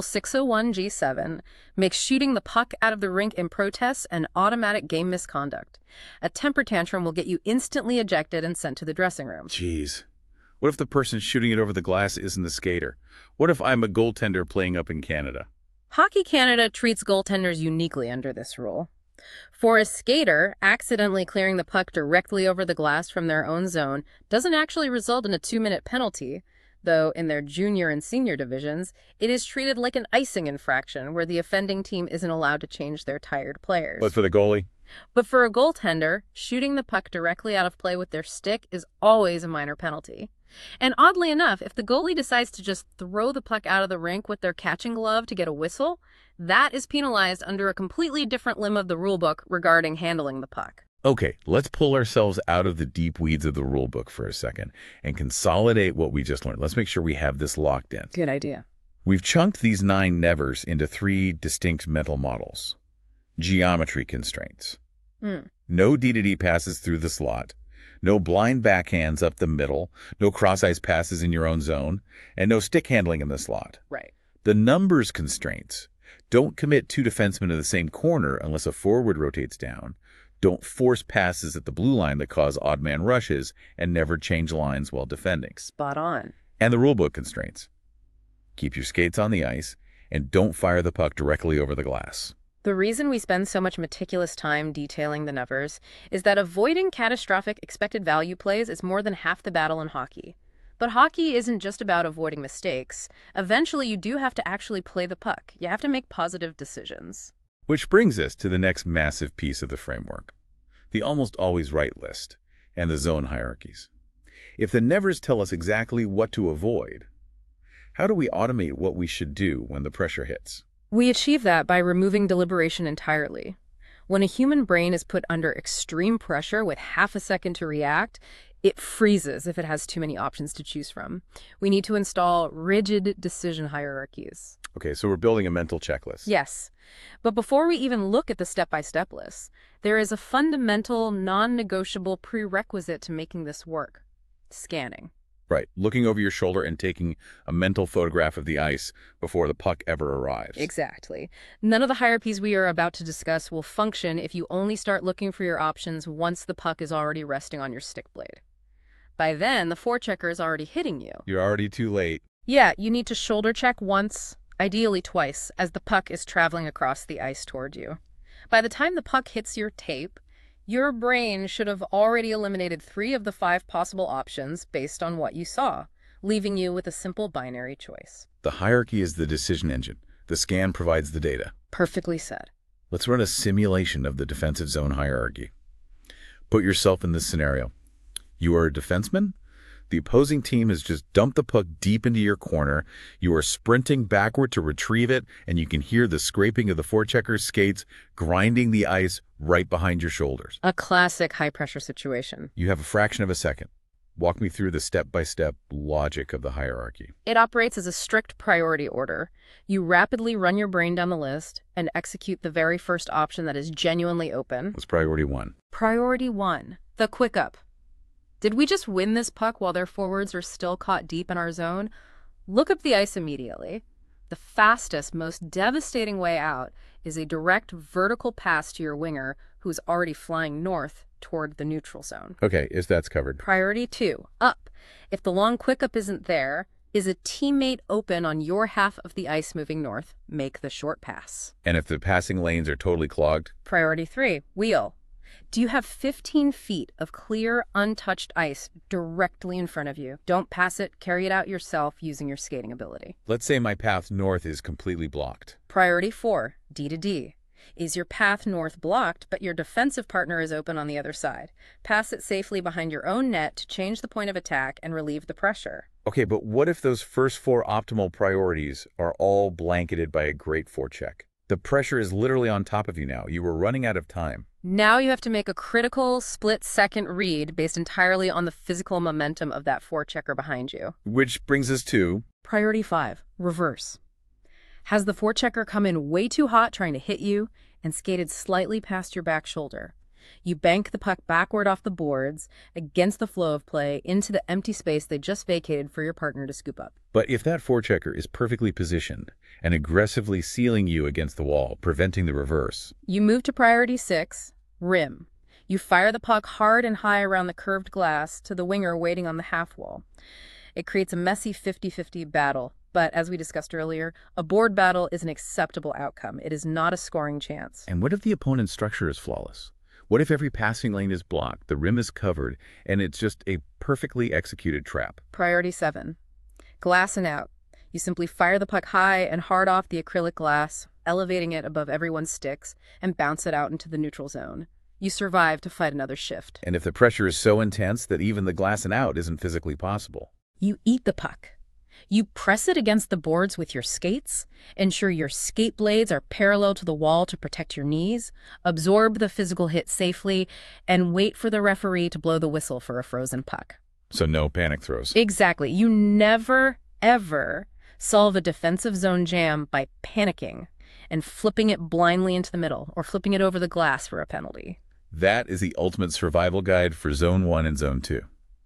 601G7 makes shooting the puck out of the rink in protest an automatic game misconduct. A temper tantrum will get you instantly ejected and sent to the dressing room. Jeez. What if the person shooting it over the glass isn't the skater? What if I'm a goaltender playing up in Canada? Hockey Canada treats goaltenders uniquely under this rule. For a skater, accidentally clearing the puck directly over the glass from their own zone doesn't actually result in a 2-minute penalty, though in their junior and senior divisions, it is treated like an icing infraction where the offending team isn't allowed to change their tired players. But for the goalie? But for a goaltender, shooting the puck directly out of play with their stick is always a minor penalty. And oddly enough, if the goalie decides to just throw the puck out of the rink with their catching glove to get a whistle, that is penalized under a completely different limb of the rulebook regarding handling the puck. Okay, let's pull ourselves out of the deep weeds of the rule book for a second and consolidate what we just learned. Let's make sure we have this locked in. Good idea. We've chunked these 9 nevers into 3 distinct mental models. Geometry constraints. No D-to-D passes through the slot, no blind backhands up the middle, no cross-ice passes in your own zone, and no stick handling in the slot. Right. The numbers constraints. Don't commit 2 defensemen in the same corner unless a forward rotates down. Don't force passes at the blue line that cause odd man rushes, and never change lines while defending. Spot on. And the rulebook constraints. Keep your skates on the ice, and don't fire the puck directly over the glass. The reason we spend so much meticulous time detailing the nevers is that avoiding catastrophic expected value plays is more than half the battle in hockey. But hockey isn't just about avoiding mistakes. Eventually, you do have to actually play the puck. You have to make positive decisions. Which brings us to the next massive piece of the framework, the almost always right list and the zone hierarchies. If the nevers tell us exactly what to avoid, how do we automate what we should do when the pressure hits? We achieve that by removing deliberation entirely. When a human brain is put under extreme pressure with half a second to react, it freezes if it has too many options to choose from. We need to install rigid decision hierarchies. Okay, so we're building a mental checklist. Yes. But before we even look at the step-by-step list, there is a fundamental, non-negotiable prerequisite to making this work: scanning. Right, looking over your shoulder and taking a mental photograph of the ice before the puck ever arrives. Exactly. None of the hierarchies we are about to discuss will function if you only start looking for your options once the puck is already resting on your stick blade. By then, the forechecker is already hitting you. You're already too late. Yeah, you need to shoulder check once, ideally twice, as the puck is traveling across the ice toward you. By the time the puck hits your tape, your brain should have already eliminated 3 of the 5 possible options based on what you saw, leaving you with a simple binary choice. The hierarchy is the decision engine. The scan provides the data. Perfectly said. Let's run a simulation of the defensive zone hierarchy. Put yourself in this scenario. You are a defenseman. The opposing team has just dumped the puck deep into your corner. You are sprinting backward to retrieve it, and you can hear the scraping of the forechecker's skates grinding the ice right behind your shoulders. A classic high-pressure situation. You have a fraction of a second. Walk me through the step-by-step logic of the hierarchy. It operates as a strict priority order. You rapidly run your brain down the list and execute the very first option that is genuinely open. What's priority 1? Priority 1, the quick up. Did we just win this puck while their forwards are still caught deep in our zone? Look up the ice immediately. The fastest, most devastating way out is a direct vertical pass to your winger who's already flying north toward the neutral zone. Okay, that's covered. Priority 2, up. If the long quick up isn't there, is a teammate open on your half of the ice moving north? Make the short pass. And if the passing lanes are totally clogged? Priority 3, wheel. Do you have 15 feet of clear, untouched ice directly in front of you? Don't pass it, carry it out yourself using your skating ability. Let's say my path north is completely blocked. Priority 4, D-to-D. Is your path north blocked, but your defensive partner is open on the other side? Pass it safely behind your own net to change the point of attack and relieve the pressure. Okay, but what if those first 4 optimal priorities are all blanketed by a great forecheck? The pressure is literally on top of you now. You were running out of time. Now you have to make a critical split-second read based entirely on the physical momentum of that forechecker behind you. Which brings us to... Priority 5, reverse. Has the forechecker come in way too hot trying to hit you and skated slightly past your back shoulder? You bank the puck backward off the boards, against the flow of play, into the empty space they just vacated for your partner to scoop up. But if that forechecker is perfectly positioned and aggressively sealing you against the wall, preventing the reverse... You move to priority 6, rim. You fire the puck hard and high around the curved glass to the winger waiting on the half wall. It creates a messy 50-50 battle, but as we discussed earlier, a board battle is an acceptable outcome. It is not a scoring chance. And what if the opponent's structure is flawless? What if every passing lane is blocked, the rim is covered, and it's just a perfectly executed trap? Priority 7, glass and out. You simply fire the puck high and hard off the acrylic glass, elevating it above everyone's sticks, and bounce it out into the neutral zone. You survive to fight another shift. And if the pressure is so intense that even the glass and out isn't physically possible? You eat the puck. You press it against the boards with your skates, ensure your skate blades are parallel to the wall to protect your knees, absorb the physical hit safely, and wait for the referee to blow the whistle for a frozen puck. So no panic throws. Exactly. You never, ever solve a defensive zone jam by panicking and flipping it blindly into the middle or flipping it over the glass for a penalty. That is the ultimate survival guide for Zone 1 and Zone 2.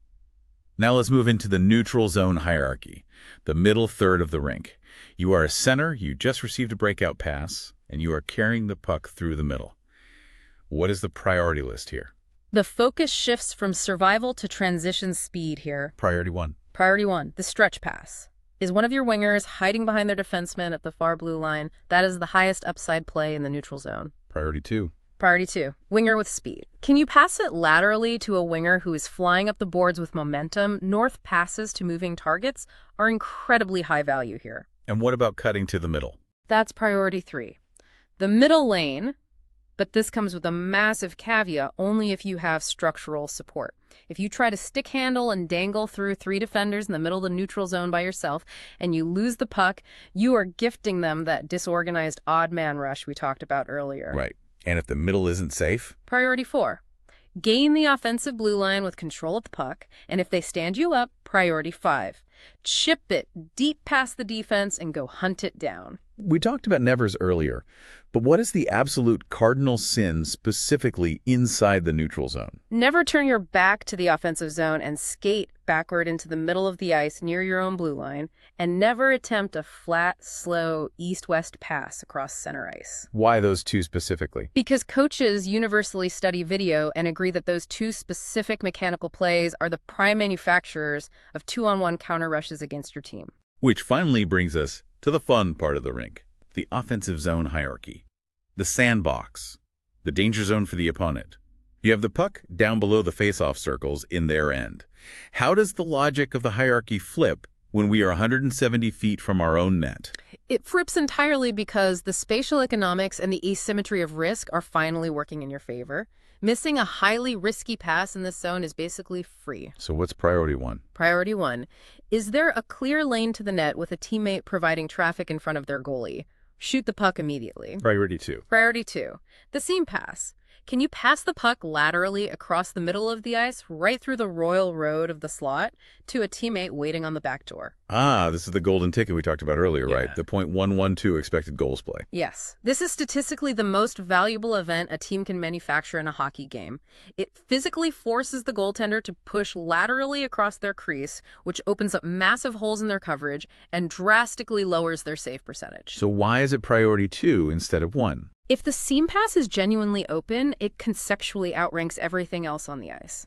Now let's move into the neutral zone hierarchy, the middle third of the rink. You are a center, you just received a breakout pass, and you are carrying the puck through the middle. What is the priority list here? The focus shifts from survival to transition speed here. Priority 1. Priority 1, the stretch pass. Is one of your wingers hiding behind their defenseman at the far blue line? That is the highest upside play in the neutral zone. Priority 2. Priority 2, winger with speed. Can you pass it laterally to a winger who is flying up the boards with momentum? North passes to moving targets are incredibly high value here. And what about cutting to the middle? That's priority 3. The middle lane, but this comes with a massive caveat only if you have structural support. If you try to stick handle and dangle through 3 defenders in the middle of the neutral zone by yourself and you lose the puck, you are gifting them that disorganized odd man rush we talked about earlier. Right. And if the middle isn't safe? Priority 4. Gain the offensive blue line with control of the puck, and if they stand you up, priority 5. Chip it deep past the defense and go hunt it down. We talked about nevers earlier, but what is the absolute cardinal sin specifically inside the neutral zone? Never turn your back to the offensive zone and skate backward into the middle of the ice near your own blue line, and never attempt a flat, slow, east-west pass across center ice. Why those 2 specifically? Because coaches universally study video and agree that those 2 specific mechanical plays are the prime manufacturers of 2-on-1 counter rushes against your team. Which finally brings us to the fun part of the rink, the offensive zone hierarchy. The sandbox, the danger zone for the opponent. You have the puck down below the face-off circles in their end. How does the logic of the hierarchy flip when we are 170 feet from our own net? It flips entirely because the spatial economics and the asymmetry of risk are finally working in your favor. Missing a highly risky pass in this zone is basically free. So what's priority 1? Priority 1. Is there a clear lane to the net with a teammate providing traffic in front of their goalie? Shoot the puck immediately. Priority 2. Priority 2. The seam pass. Can you pass the puck laterally across the middle of the ice, right through the royal road of the slot, to a teammate waiting on the back door? Ah, this is the golden ticket we talked about earlier, Yeah. right? The .112 expected goals play. Yes. This is statistically the most valuable event a team can manufacture in a hockey game. It physically forces the goaltender to push laterally across their crease, which opens up massive holes in their coverage and drastically lowers their save percentage. So why is it priority 2 instead of 1? If the seam pass is genuinely open, it conceptually outranks everything else on the ice.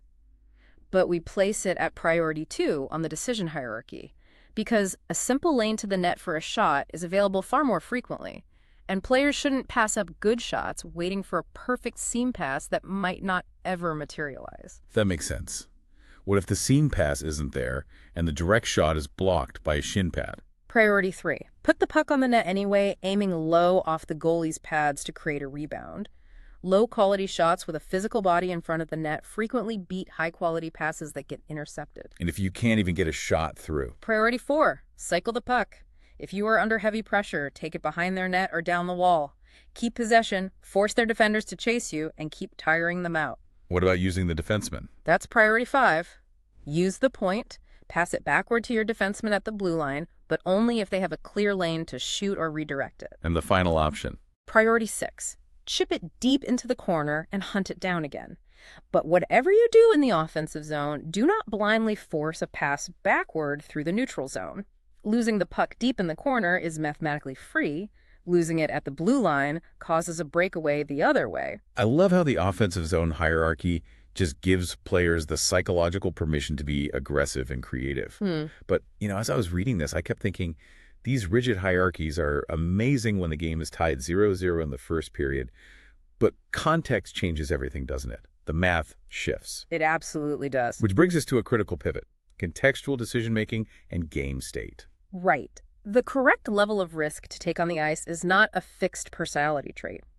But we place it at priority 2 on the decision hierarchy, because a simple lane to the net for a shot is available far more frequently, and players shouldn't pass up good shots waiting for a perfect seam pass that might not ever materialize. That makes sense. What if the seam pass isn't there and the direct shot is blocked by a shin pad? Priority 3. Put the puck on the net anyway, aiming low off the goalie's pads to create a rebound. Low-quality shots with a physical body in front of the net frequently beat high-quality passes that get intercepted. And if you can't even get a shot through? Priority 4. Cycle the puck. If you are under heavy pressure, take it behind their net or down the wall. Keep possession, force their defenders to chase you, and keep tiring them out. What about using the defenseman? That's priority 5. Use the point. Pass it backward to your defenseman at the blue line, but only if they have a clear lane to shoot or redirect it. And the final option? Priority 6. Chip it deep into the corner and hunt it down again. But whatever you do in the offensive zone, do not blindly force a pass backward through the neutral zone. Losing the puck deep in the corner is mathematically free. Losing it at the blue line causes a breakaway the other way. I love how the offensive zone hierarchy just gives players the psychological permission to be aggressive and creative. But, as I was reading this, I kept thinking, these rigid hierarchies are amazing when the game is tied 0-0 in the first period, but context changes everything, doesn't it? The math shifts. It absolutely does. Which brings us to a critical pivot, contextual decision-making and game state. Right. The correct level of risk to take on the ice is not a fixed personality trait.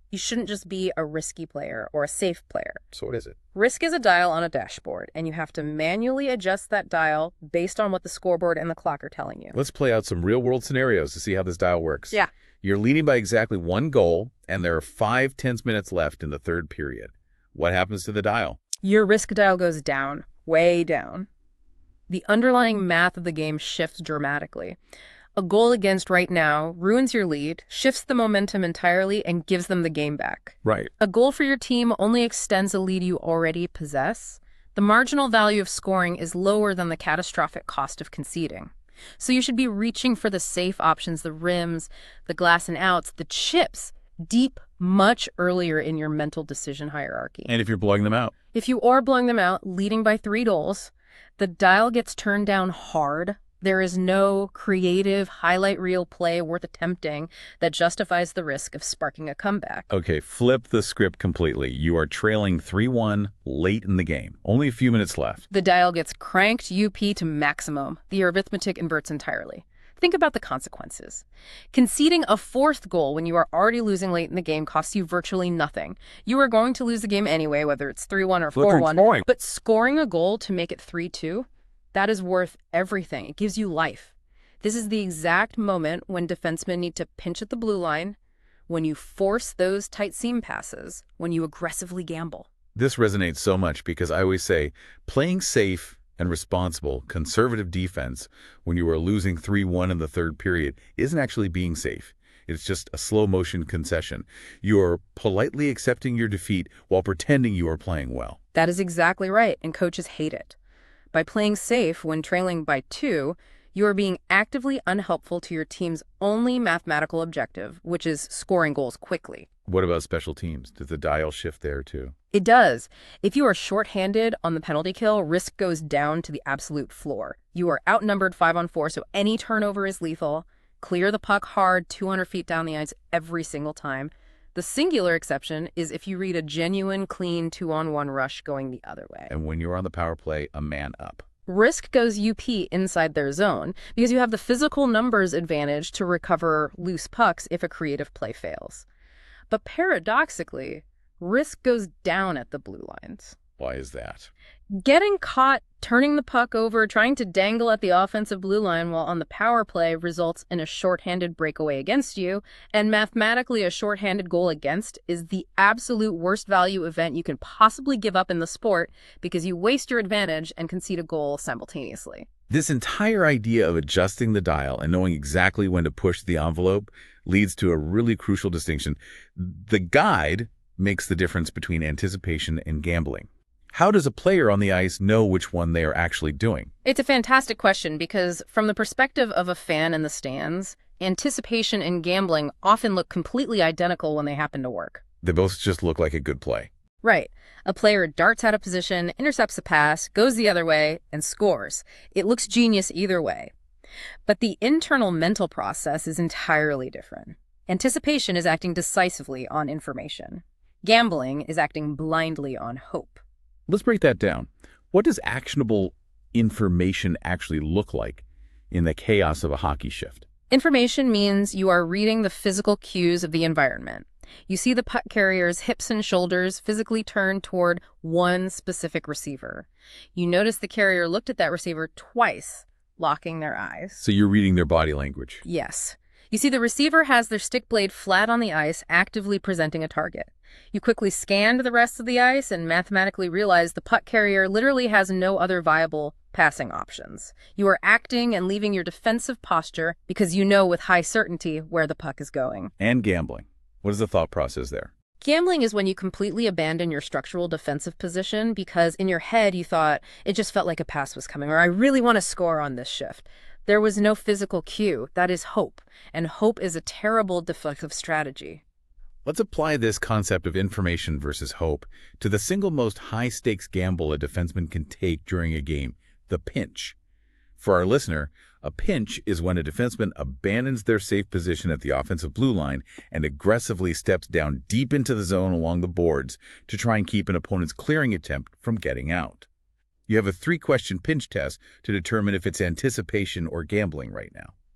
You shouldn't just be a risky player or a safe player. So what is it? Risk is a dial on a dashboard, and you have to manually adjust that dial based on what the scoreboard and the clock are telling you. Let's play out some real-world scenarios to see how this dial works. Yeah. You're leading by exactly 1 goal, and there are 5 tense minutes left in the third period. What happens to the dial? Your risk dial goes down, way down. The underlying math of the game shifts dramatically. A goal against right now ruins your lead, shifts the momentum entirely, and gives them the game back. Right. A goal for your team only extends a lead you already possess. The marginal value of scoring is lower than the catastrophic cost of conceding. So you should be reaching for the safe options, the rims, the glass and outs, the chips, deep much earlier in your mental decision hierarchy. And if you're blowing them out? If you are blowing them out, leading by 3 goals, the dial gets turned down hard. There is no creative highlight reel play worth attempting that justifies the risk of sparking a comeback. Okay, flip the script completely. You are trailing 3-1 late in the game. Only a few minutes left. The dial gets cranked UP to maximum. The arithmetic inverts entirely. Think about the consequences. Conceding a 4th goal when you are already losing late in the game costs you virtually nothing. You are going to lose the game anyway, whether it's 3-1 or 4-1. But scoring a goal to make it 3-2, that is worth everything. It gives you life. This is the exact moment when defensemen need to pinch at the blue line, when you force those tight seam passes, when you aggressively gamble. This resonates so much because I always say playing safe and responsible, conservative defense when you are losing 3-1 in the third period isn't actually being safe. It's just a slow-motion concession. You're politely accepting your defeat while pretending you are playing well. That is exactly right, and coaches hate it. By playing safe when trailing by 2, you are being actively unhelpful to your team's only mathematical objective, which is scoring goals quickly. What about special teams? Does the dial shift there too? It does. If you are shorthanded on the penalty kill, risk goes down to the absolute floor. You are outnumbered 5-on-4, so any turnover is lethal. Clear the puck hard, 200 feet down the ice every single time. The singular exception is if you read a genuine, clean 2-on-1 rush going the other way. And when you're on the power play, a man up. Risk goes UP inside their zone because you have the physical numbers advantage to recover loose pucks if a creative play fails. But paradoxically, risk goes down at the blue lines. Why is that? Getting caught turning the puck over, trying to dangle at the offensive blue line while on the power play results in a shorthanded breakaway against you, and mathematically a shorthanded goal against is the absolute worst value event you can possibly give up in the sport because you waste your advantage and concede a goal simultaneously. This entire idea of adjusting the dial and knowing exactly when to push the envelope leads to a really crucial distinction. The guide makes the difference between anticipation and gambling. How does a player on the ice know which one they are actually doing? It's a fantastic question because from the perspective of a fan in the stands, anticipation and gambling often look completely identical when they happen to work. They both just look like a good play. Right. A player darts out of position, intercepts a pass, goes the other way, and scores. It looks genius either way. But the internal mental process is entirely different. Anticipation is acting decisively on information. Gambling is acting blindly on hope. Let's break that down. What does actionable information actually look like in the chaos of a hockey shift? Information means you are reading the physical cues of the environment. You see the puck carrier's hips and shoulders physically turned toward one specific receiver. You notice the carrier looked at that receiver twice, locking their eyes. So you're reading their body language. Yes. You see the receiver has their stick blade flat on the ice, actively presenting a target. You quickly scanned the rest of the ice and mathematically realized the puck carrier literally has no other viable passing options. You are acting and leaving your defensive posture because you know with high certainty where the puck is going. And gambling. What is the thought process there? Gambling is when you completely abandon your structural defensive position because in your head you thought it just felt like a pass was coming, or I really want to score on this shift. There was no physical cue. That is hope. And hope is a terrible defensive strategy. Let's apply this concept of information versus hope to the single most high-stakes gamble a defenseman can take during a game, the pinch. For our listener, a pinch is when a defenseman abandons their safe position at the offensive blue line and aggressively steps down deep into the zone along the boards to try and keep an opponent's clearing attempt from getting out. You have a 3-question pinch test to determine if it's anticipation or gambling right now.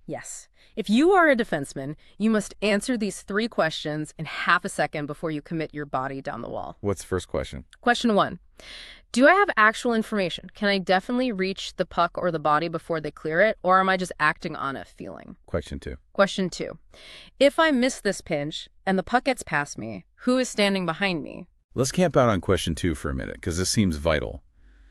Yes. If you are a defenseman, you must answer these 3 questions in half a second before you commit your body down the wall. What's the first question? Question 1. Do I have actual information? Can I definitely reach the puck or the body before they clear it, or am I just acting on a feeling? Question 2. Question 2. If I miss this pinch and the puck gets past me, who is standing behind me? Let's camp out on question 2 for a minute, because this seems vital.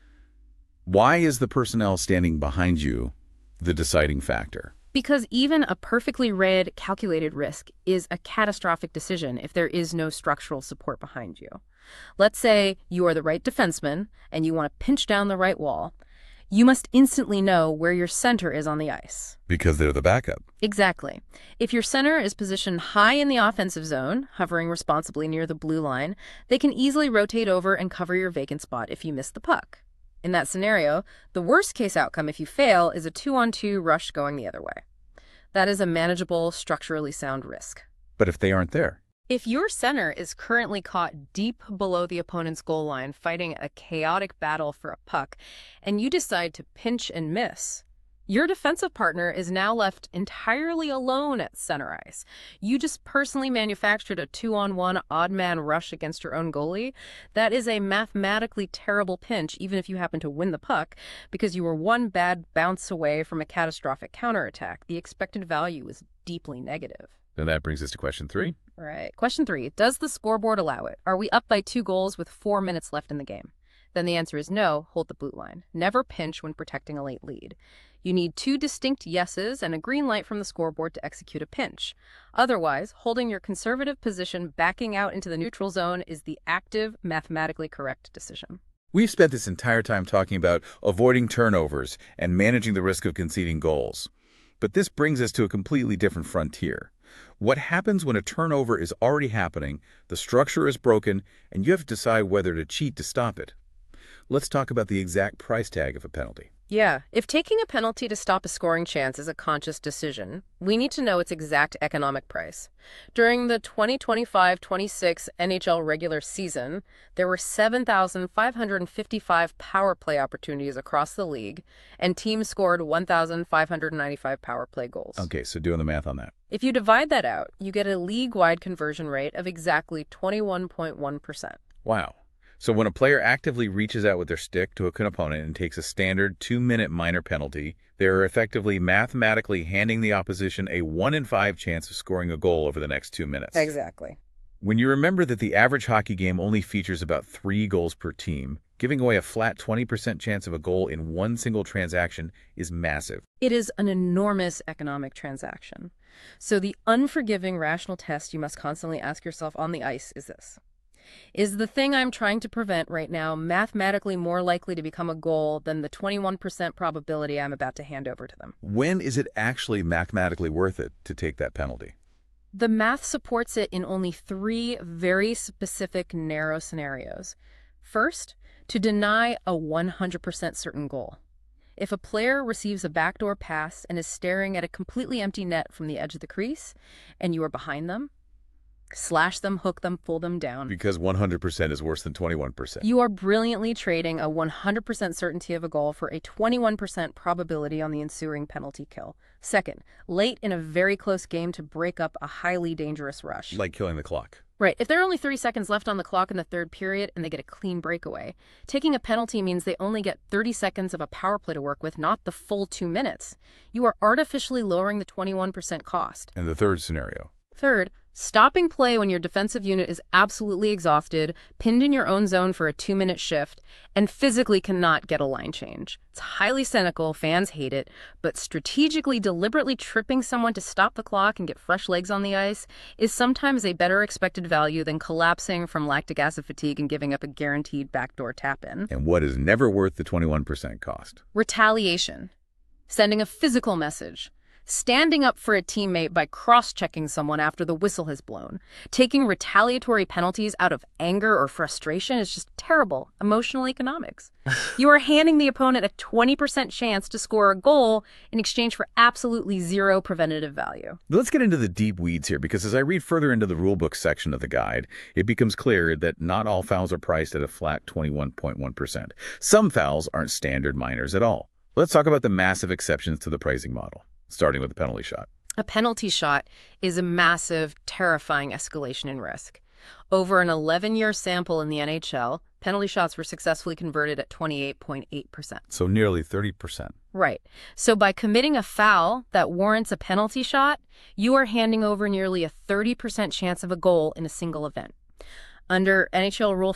Why is the personnel standing behind you the deciding factor? Because even a perfectly read, calculated risk is a catastrophic decision if there is no structural support behind you. Let's say you are the right defenseman and you want to pinch down the right wall. You must instantly know where your center is on the ice. Because they're the backup. Exactly. If your center is positioned high in the offensive zone, hovering responsibly near the blue line, they can easily rotate over and cover your vacant spot if you miss the puck. In that scenario, the worst-case outcome if you fail is a 2-on-2 rush going the other way. That is a manageable, structurally sound risk. But if they aren't there? If your center is currently caught deep below the opponent's goal line fighting a chaotic battle for a puck, and you decide to pinch and miss, your defensive partner is now left entirely alone at center ice. You just personally manufactured a 2-on-1 odd man rush against your own goalie. That is a mathematically terrible pinch, even if you happen to win the puck, because you were one bad bounce away from a catastrophic counterattack. The expected value is deeply negative. Then that brings us to question 3. Right. Question 3. Does the scoreboard allow it? Are we up by 2 goals with 4 minutes left in the game? Then the answer is no, hold the blue line. Never pinch when protecting a late lead. You need 2 distinct yeses and a green light from the scoreboard to execute a pinch. Otherwise, holding your conservative position backing out into the neutral zone is the active, mathematically correct decision. We've spent this entire time talking about avoiding turnovers and managing the risk of conceding goals. But this brings us to a completely different frontier. What happens when a turnover is already happening, the structure is broken, and you have to decide whether to cheat to stop it? Let's talk about the exact price tag of a penalty. Yeah, if taking a penalty to stop a scoring chance is a conscious decision, we need to know its exact economic price. During the 2025-26 NHL regular season, there were 7,555 power play opportunities across the league, and teams scored 1,595 power play goals. Okay, so doing the math on that. If you divide that out, you get a league-wide conversion rate of exactly 21.1%. Wow. So when a player actively reaches out with their stick to an opponent and takes a standard 2-minute minor penalty, they are effectively mathematically handing the opposition a 1 in 5 chance of scoring a goal over the next 2 minutes. Exactly. When you remember that the average hockey game only features about 3 goals per team, giving away a flat 20% chance of a goal in one single transaction is massive. It is an enormous economic transaction. So the unforgiving rational test you must constantly ask yourself on the ice is this. Is the thing I'm trying to prevent right now mathematically more likely to become a goal than the 21% probability I'm about to hand over to them? When is it actually mathematically worth it to take that penalty? The math supports it in only 3 very specific, narrow scenarios. First, to deny a 100% certain goal. If a player receives a backdoor pass and is staring at a completely empty net from the edge of the crease, and you are behind them, slash them, hook them, pull them down. Because 100% is worse than 21%. You are brilliantly trading a 100% certainty of a goal for a 21% probability on the ensuing penalty kill. Second, late in a very close game to break up a highly dangerous rush. Like killing the clock. Right. If there are only 30 seconds left on the clock in the third period and they get a clean breakaway, taking a penalty means they only get 30 seconds of a power play to work with, not the full 2 minutes. You are artificially lowering the 21% cost. And the third scenario. Third, stopping play when your defensive unit is absolutely exhausted, pinned in your own zone for a 2-minute shift, and physically cannot get a line change. It's highly cynical, fans hate it, but strategically, deliberately tripping someone to stop the clock and get fresh legs on the ice is sometimes a better expected value than collapsing from lactic acid fatigue and giving up a guaranteed backdoor tap-in. And what is never worth the 21% cost? Retaliation. Sending a physical message. Standing up for a teammate by cross-checking someone after the whistle has blown. Taking retaliatory penalties out of anger or frustration is just terrible emotional economics. You are handing the opponent a 20% chance to score a goal in exchange for absolutely zero preventative value. Let's get into the deep weeds here, because as I read further into the rulebook section of the guide, it becomes clear that not all fouls are priced at a flat 21.1%. Some fouls aren't standard minors at all. Let's talk about the massive exceptions to the pricing model. starting with the penalty shot. A penalty shot is a massive, terrifying escalation in risk. Over an 11-year sample in the NHL, penalty shots were successfully converted at 28.8%. So nearly 30%. Right. So by committing a foul that warrants a penalty shot, you are handing over nearly a 30% chance of a goal in a single event. Under NHL Rule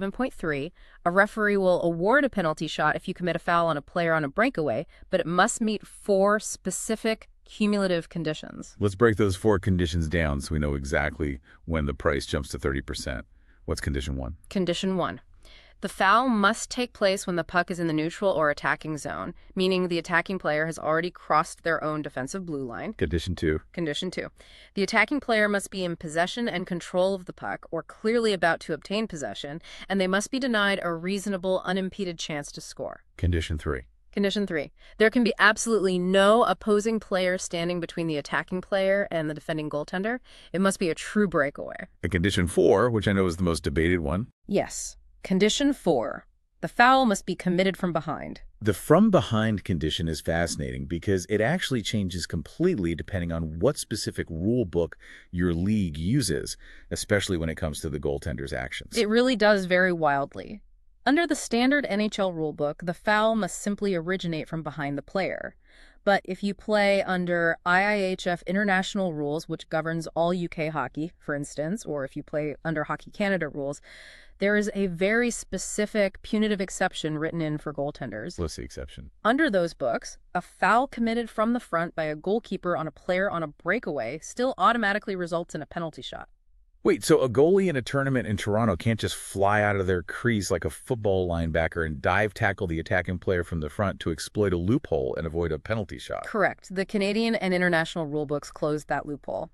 57.3, a referee will award a penalty shot if you commit a foul on a player on a breakaway, but it must meet 4 specific cumulative conditions. Let's break those 4 conditions down so we know exactly when the price jumps to 30%. What's condition 1? Condition 1. The foul must take place when the puck is in the neutral or attacking zone, meaning the attacking player has already crossed their own defensive blue line. Condition 2. Condition 2. The attacking player must be in possession and control of the puck or clearly about to obtain possession, and they must be denied a reasonable, unimpeded chance to score. Condition 3. Condition 3. There can be absolutely no opposing player standing between the attacking player and the defending goaltender. It must be a true breakaway. And condition 4, which I know is the most debated one. Yes. Condition 4. The foul must be committed from behind. The from behind condition is fascinating because it actually changes completely depending on what specific rule book your league uses, especially when it comes to the goaltender's actions. It really does vary wildly. Under the standard NHL rulebook, the foul must simply originate from behind the player. But if you play under IIHF international rules, which governs all UK hockey, for instance, or if you play under Hockey Canada rules, there is a very specific punitive exception written in for goaltenders. What's the exception? Under those books, a foul committed from the front by a goalkeeper on a player on a breakaway still automatically results in a penalty shot. Wait, so a goalie in a tournament in Toronto can't just fly out of their crease like a football linebacker and dive tackle the attacking player from the front to exploit a loophole and avoid a penalty shot? Correct. The Canadian and international rulebooks closed that loophole.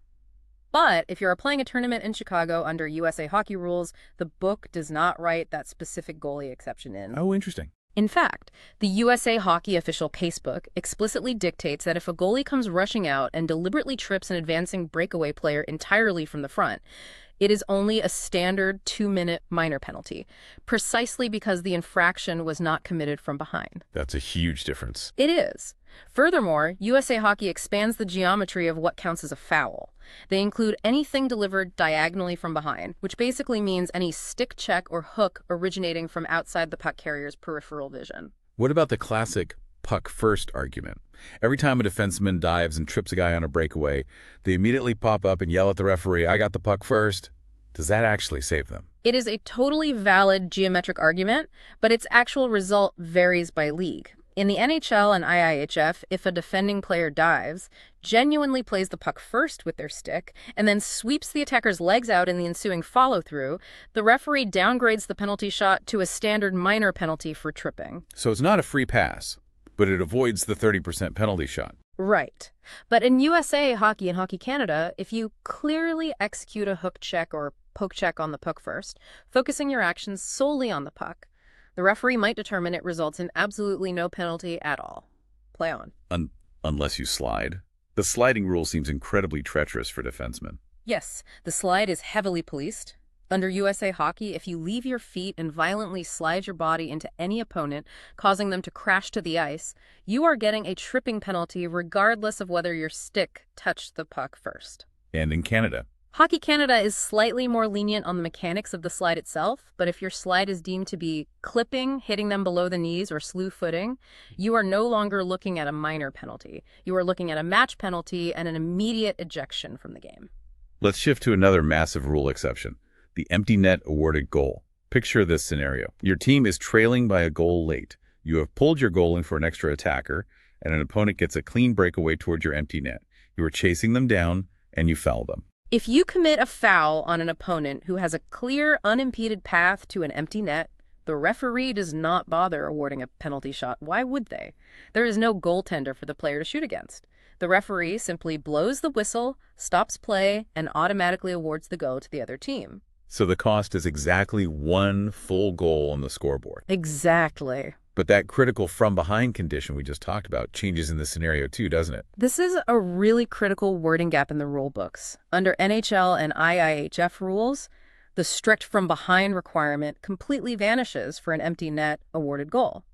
But if you're playing a tournament in Chicago under USA Hockey rules, the book does not write that specific goalie exception in. Oh, interesting. In fact, the USA Hockey official casebook explicitly dictates that if a goalie comes rushing out and deliberately trips an advancing breakaway player entirely from the front, it is only a standard 2-minute minor penalty, precisely because the infraction was not committed from behind. That's a huge difference. It is. Furthermore, USA Hockey expands the geometry of what counts as a foul. They include anything delivered diagonally from behind, which basically means any stick check or hook originating from outside the puck carrier's peripheral vision. What about the classic puck first argument? Every time a defenseman dives and trips a guy on a breakaway, they immediately pop up and yell at the referee, "I got the puck first." Does that actually save them? It is a totally valid geometric argument, but its actual result varies by league. In the NHL and IIHF, if a defending player dives, genuinely plays the puck first with their stick, and then sweeps the attacker's legs out in the ensuing follow-through, the referee downgrades the penalty shot to a standard minor penalty for tripping. So it's not a free pass, but it avoids the 30% penalty shot. Right. But in USA Hockey and Hockey Canada, if you clearly execute a hook check or poke check on the puck first, focusing your actions solely on the puck, the referee might determine it results in absolutely no penalty at all. Play on. Unless you slide. The sliding rule seems incredibly treacherous for defensemen. Yes, the slide is heavily policed. Under USA Hockey, if you leave your feet and violently slide your body into any opponent, causing them to crash to the ice, you are getting a tripping penalty regardless of whether your stick touched the puck first. And in Canada? Hockey Canada is slightly more lenient on the mechanics of the slide itself, but if your slide is deemed to be clipping, hitting them below the knees, or slew footing, you are no longer looking at a minor penalty. You are looking at a match penalty and an immediate ejection from the game. Let's shift to another massive rule exception. The empty net awarded goal. Picture this scenario. Your team is trailing by a goal late. You have pulled your goal in for an extra attacker, and an opponent gets a clean breakaway towards your empty net. You are chasing them down, and you foul them. If you commit a foul on an opponent who has a clear, unimpeded path to an empty net, the referee does not bother awarding a penalty shot. Why would they? There is no goaltender for the player to shoot against. The referee simply blows the whistle, stops play, and automatically awards the goal to the other team. So the cost is exactly one full goal on the scoreboard. Exactly. But that critical from-behind condition we just talked about changes in this scenario too, doesn't it? This is a really critical wording gap in the rule books. Under NHL and IIHF rules, the strict from-behind requirement completely vanishes for an empty net awarded goal.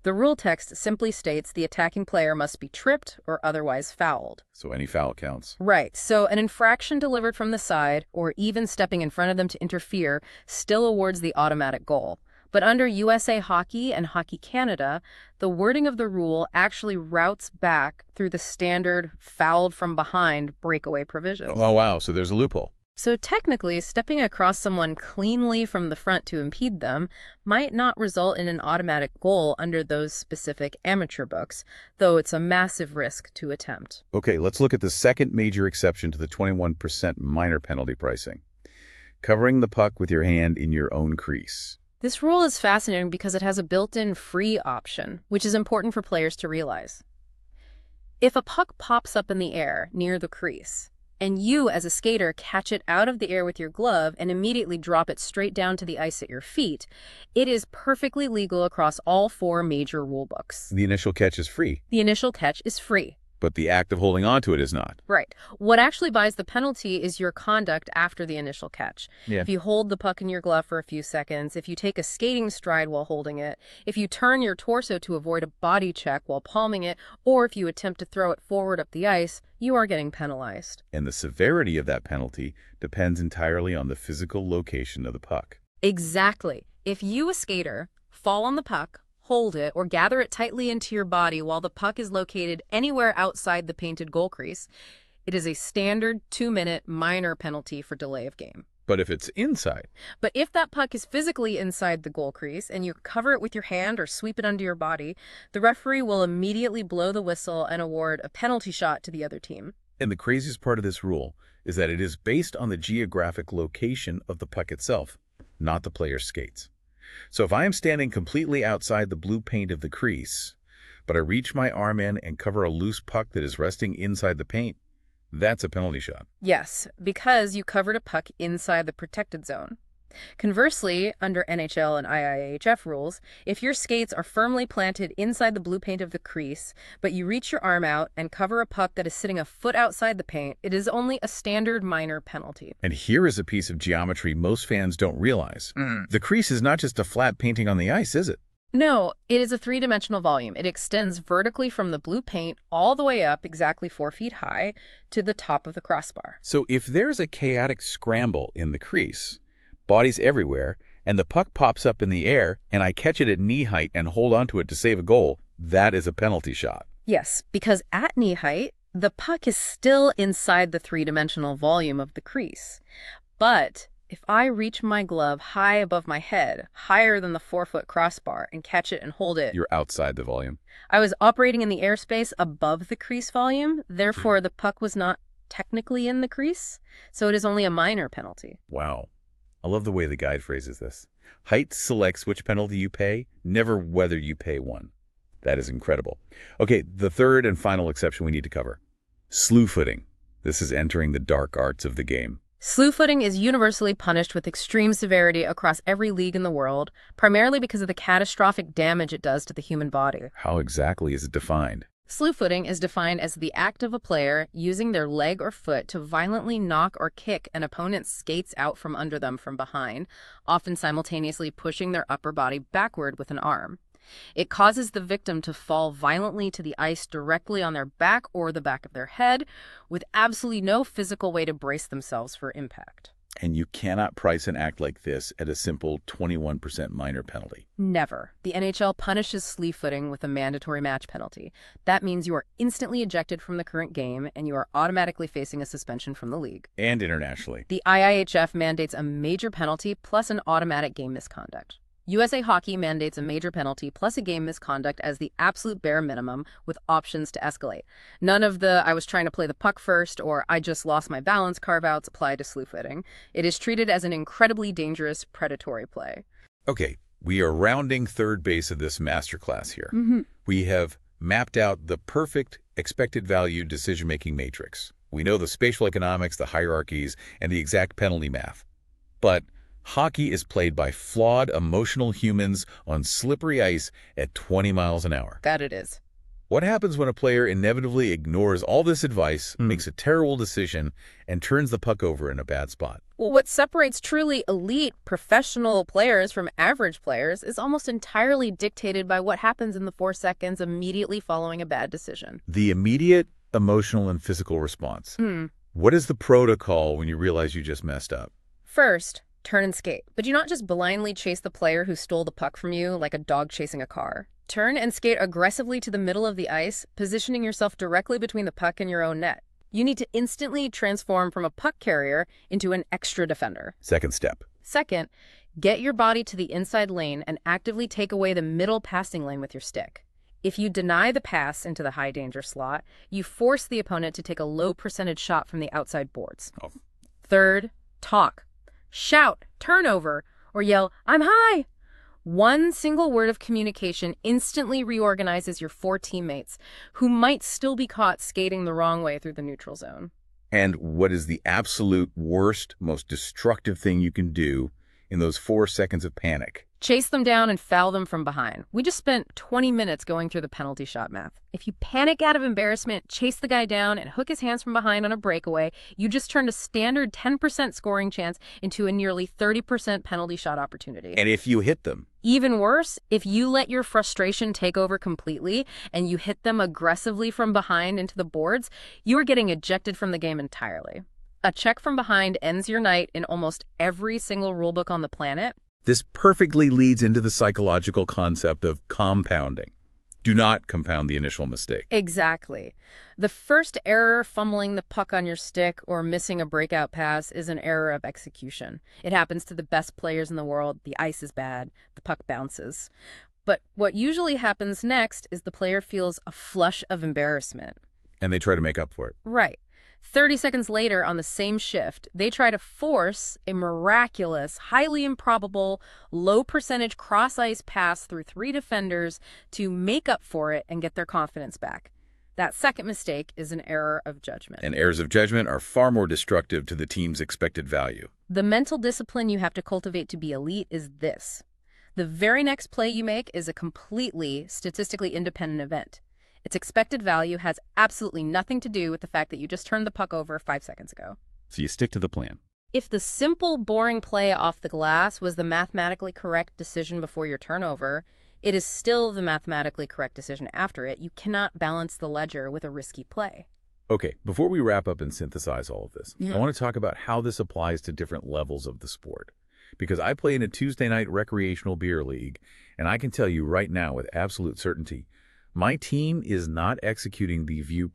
The rule text simply states the attacking player must be tripped or otherwise fouled. So any foul counts. Right, so an infraction delivered from the side, or even stepping in front of them to interfere, still awards the automatic goal. But under USA Hockey and Hockey Canada, the wording of the rule actually routes back through the standard fouled from behind breakaway provisions. Oh, wow. So there's a loophole. So technically, stepping across someone cleanly from the front to impede them might not result in an automatic goal under those specific amateur books, though it's a massive risk to attempt. Okay, let's look at the second major exception to the 21% minor penalty pricing. Covering the puck with your hand in your own crease. This rule is fascinating because it has a built-in free option, which is important for players to realize. If a puck pops up in the air near the crease, and you, as a skater, catch it out of the air with your glove and immediately drop it straight down to the ice at your feet, it is perfectly legal across all 4 major rulebooks. The initial catch is free. The initial catch is free. But the act of holding on to it is not. Right. What actually buys the penalty is your conduct after the initial catch. Yeah. If you hold the puck in your glove for a few seconds, if you take a skating stride while holding it, if you turn your torso to avoid a body check while palming it, or if you attempt to throw it forward up the ice, you are getting penalized. And the severity of that penalty depends entirely on the physical location of the puck. Exactly. If you, a skater, fall on the puck, hold it, or gather it tightly into your body while the puck is located anywhere outside the painted goal crease, it is a standard 2-minute minor penalty for delay of game. But if it's inside? But if that puck is physically inside the goal crease and you cover it with your hand or sweep it under your body, the referee will immediately blow the whistle and award a penalty shot to the other team. And the craziest part of this rule is that it is based on the geographic location of the puck itself, not the player's skates. So if I am standing completely outside the blue paint of the crease, but I reach my arm in and cover a loose puck that is resting inside the paint, that's a penalty shot. Yes, because you covered a puck inside the protected zone. Conversely, under NHL and IIHF rules, if your skates are firmly planted inside the blue paint of the crease, but you reach your arm out and cover a puck that is sitting a foot outside the paint, it is only a standard minor penalty. And here is a piece of geometry most fans don't realize. The crease is not just a flat painting on the ice, is it? No, it is a 3-dimensional volume. It extends vertically from the blue paint all the way up exactly 4 feet high to the top of the crossbar. So if there's a chaotic scramble in the crease, bodies everywhere, and the puck pops up in the air, and I catch it at knee height and hold onto it to save a goal, that is a penalty shot. Yes, because at knee height, the puck is still inside the 3-dimensional volume of the crease. But if I reach my glove high above my head, higher than the 4-foot crossbar, and catch it and hold it, You're outside the volume. I was operating in the airspace above the crease volume. Therefore, the puck was not technically in the crease, so it is only a minor penalty. Wow. I love the way the guide phrases this. Height selects which penalty you pay, never whether you pay one. That is incredible. Okay, the third and final exception we need to cover. Slew footing. This is entering the dark arts of the game. Slew footing is universally punished with extreme severity across every league in the world, primarily because of the catastrophic damage it does to the human body. How exactly is it defined? Slew footing is defined as the act of a player using their leg or foot to violently knock or kick an opponent's skates out from under them from behind, often simultaneously pushing their upper body backward with an arm. It causes the victim to fall violently to the ice directly on their back or the back of their head, with absolutely no physical way to brace themselves for impact. And you cannot price an act like this at a simple 21% minor penalty. Never. The NHL punishes slew footing with a mandatory match penalty. That means you are instantly ejected from the current game and you are automatically facing a suspension from the league. And internationally. The IIHF mandates a major penalty plus an automatic game misconduct. USA Hockey mandates a major penalty plus a game misconduct as the absolute bare minimum with options to escalate. None of the I was trying to play the puck first or I just lost my balance carve-outs apply to slew footing. It is treated as an incredibly dangerous predatory play. Okay, we are rounding third base of this masterclass here. We have mapped out the perfect expected value decision-making matrix. We know the spatial economics, the hierarchies, and the exact penalty math. But hockey is played by flawed, emotional humans on slippery ice at 20 miles an hour. That it is. What happens when a player inevitably ignores all this advice, Hmm. makes a terrible decision, and turns the puck over in a bad spot? Well, what separates truly elite professional players from average players is almost entirely dictated by what happens in the 4 seconds immediately following a bad decision. The immediate emotional and physical response. Hmm. What is the protocol when you realize you just messed up? First, turn and skate. But do not just blindly chase the player who stole the puck from you like a dog chasing a car. Turn and skate aggressively to the middle of the ice, positioning yourself directly between the puck and your own net. You need to instantly transform from a puck carrier into an extra defender. Second step. Second, get your body to the inside lane and actively take away the middle passing lane with your stick. If you deny the pass into the high danger slot, you force the opponent to take a low percentage shot from the outside boards. Oh. Third, talk. Shout, turnover, or yell, "I'm high!" One single word of communication instantly reorganizes your 4 teammates who might still be caught skating the wrong way through the neutral zone. And what is the absolute worst, most destructive thing you can do in those 4 seconds of panic? Chase them down and foul them from behind. We just spent 20 minutes going through the penalty shot math. If you panic out of embarrassment, chase the guy down, and hook his hands from behind on a breakaway, you just turned a standard 10% scoring chance into a nearly 30% penalty shot opportunity. And if you hit them? Even worse, if you let your frustration take over completely and you hit them aggressively from behind into the boards, you are getting ejected from the game entirely. A check from behind ends your night in almost every single rulebook on the planet. This perfectly leads into the psychological concept of compounding. Do not compound the initial mistake. Exactly. The first error, fumbling the puck on your stick or missing a breakout pass, is an error of execution. It happens to the best players in the world. The ice is bad. The puck bounces. But what usually happens next is the player feels a flush of embarrassment. And they try to make up for it. Right. 30 seconds later, on the same shift, they try to force a miraculous, highly improbable, low-percentage cross-ice pass through 3 defenders to make up for it and get their confidence back. That second mistake is an error of judgment. And errors of judgment are far more destructive to the team's expected value. The mental discipline you have to cultivate to be elite is this. The very next play you make is a completely statistically independent event. Its expected value has absolutely nothing to do with the fact that you just turned the puck over 5 seconds ago. So you stick to the plan. If the simple, boring play off the glass was the mathematically correct decision before your turnover, it is still the mathematically correct decision after it. You cannot balance the ledger with a risky play. Okay, before we wrap up and synthesize all of this, I want to talk about how this applies to different levels of the sport. Because I play in a Tuesday night recreational beer league, and I can tell you right now with absolute certainty, my team is not executing the view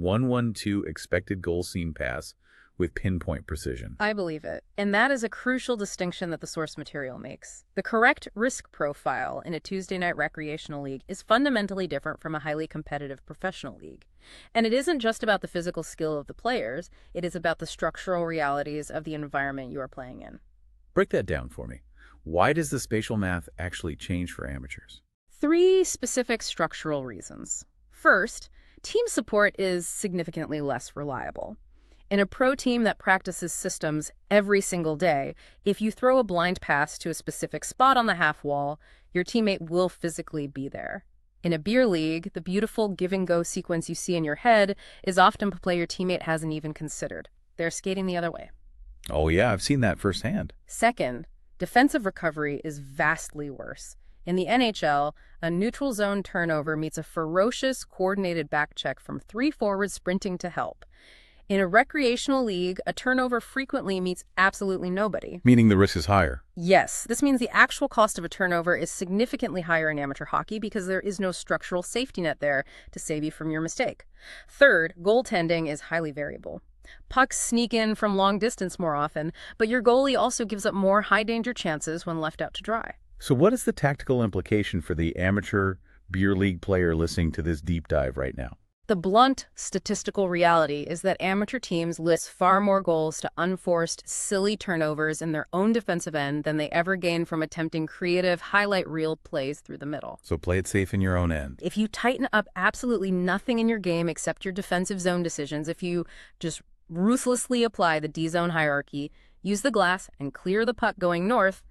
.112 expected goal seam pass with pinpoint precision. I believe it. And that is a crucial distinction that the source material makes. The correct risk profile in a Tuesday night recreational league is fundamentally different from a highly competitive professional league. And it isn't just about the physical skill of the players, it is about the structural realities of the environment you are playing in. Break that down for me. Why does the spatial math actually change for amateurs? 3 specific structural reasons. First, team support is significantly less reliable. In a pro team that practices systems every single day, if you throw a blind pass to a specific spot on the half wall, your teammate will physically be there. In a beer league, the beautiful give-and-go sequence you see in your head is often a play your teammate hasn't even considered. They're skating the other way. Oh yeah, I've seen that firsthand. Second, defensive recovery is vastly worse. In the NHL, a neutral zone turnover meets a ferocious, coordinated back check from 3 forwards sprinting to help. In a recreational league, a turnover frequently meets absolutely nobody. Meaning the risk is higher. Yes, this means the actual cost of a turnover is significantly higher in amateur hockey because there is no structural safety net there to save you from your mistake. Third, goaltending is highly variable. Pucks sneak in from long distance more often, but your goalie also gives up more high-danger chances when left out to dry. So what is the tactical implication for the amateur beer league player listening to this deep dive right now? The blunt statistical reality is that amateur teams list far more goals to unforced, silly turnovers in their own defensive end than they ever gain from attempting creative highlight reel plays through the middle. So play it safe in your own end. If you tighten up absolutely nothing in your game except your defensive zone decisions, if you just ruthlessly apply the D-zone hierarchy, use the glass, and clear the puck going north,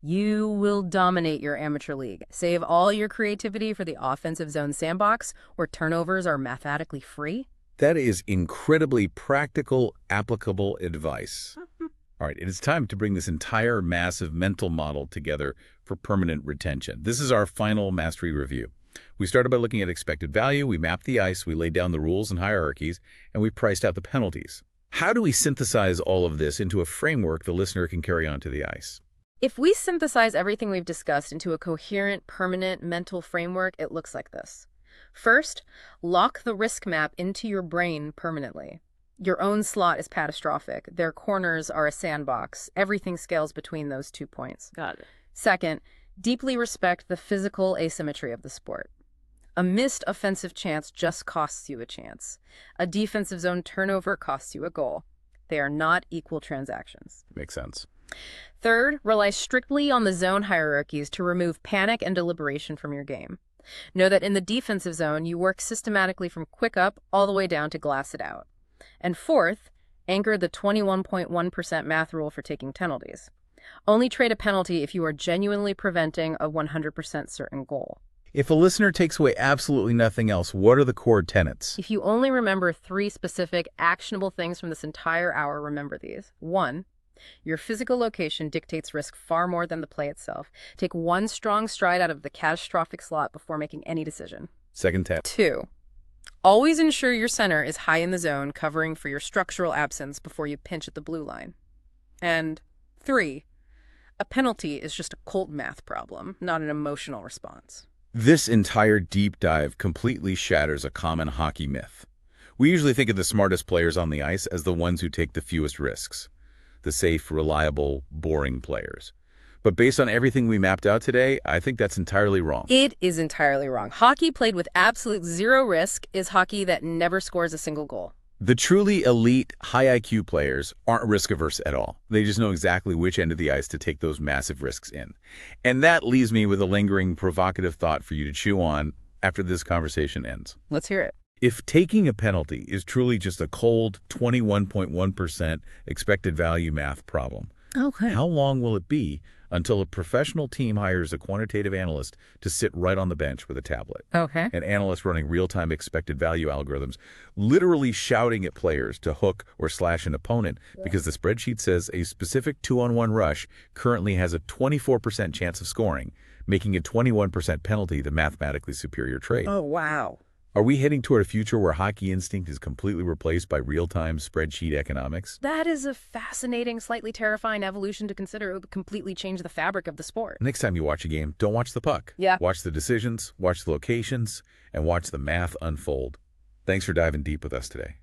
You will dominate your amateur league. Save all your creativity for the offensive zone sandbox, where turnovers are mathematically free. That is incredibly practical, applicable advice. All right, it is time to bring this entire massive mental model together for permanent retention. This is our final mastery review. We started by looking at expected value, we mapped the ice, we laid down the rules and hierarchies, and we priced out the penalties. How do we synthesize all of this into a framework the listener can carry onto the ice? If we synthesize everything we've discussed into a coherent, permanent mental framework, it looks like this. First, lock the risk map into your brain permanently. Your own slot is catastrophic. Their corners are a sandbox. Everything scales between those 2 points. Got it. Second, deeply respect the physical asymmetry of the sport. A missed offensive chance just costs you a chance. A defensive zone turnover costs you a goal. They are not equal transactions. Makes sense. Third, rely strictly on the zone hierarchies to remove panic and deliberation from your game. Know that in the defensive zone, you work systematically from quick up all the way down to glass it out. And fourth, anchor the 21.1% math rule for taking penalties. Only trade a penalty if you are genuinely preventing a 100% certain goal. If a listener takes away absolutely nothing else, what are the core tenets? If you only remember 3 specific, actionable things from this entire hour, remember these. 1, your physical location dictates risk far more than the play itself. Take one strong stride out of the catastrophic slot before making any decision. Second tenet. 2, always ensure your center is high in the zone, covering for your structural absence before you pinch at the blue line. And 3, a penalty is just a cold math problem, not an emotional response. This entire deep dive completely shatters a common hockey myth. We usually think of the smartest players on the ice as the ones who take the fewest risks. The safe, reliable, boring players. But based on everything we mapped out today, I think that's entirely wrong. It is entirely wrong. Hockey played with absolute zero risk is hockey that never scores a single goal. The truly elite, high IQ players aren't risk-averse at all. They just know exactly which end of the ice to take those massive risks in. And that leaves me with a lingering, provocative thought for you to chew on after this conversation ends. Let's hear it. If taking a penalty is truly just a cold 21.1% expected value math problem, how long will it be until a professional team hires a quantitative analyst to sit right on the bench with a tablet? Okay. An analyst running real-time expected value algorithms, literally shouting at players to hook or slash an opponent because the spreadsheet says a specific 2-on-1 rush currently has a 24% chance of scoring, making a 21% penalty the mathematically superior trade. Oh, wow. Are we heading toward a future where hockey instinct is completely replaced by real-time spreadsheet economics? That is a fascinating, slightly terrifying evolution to consider. It would completely change the fabric of the sport. Next time you watch a game, don't watch the puck. Yeah. Watch the decisions, watch the locations, and watch the math unfold. Thanks for diving deep with us today.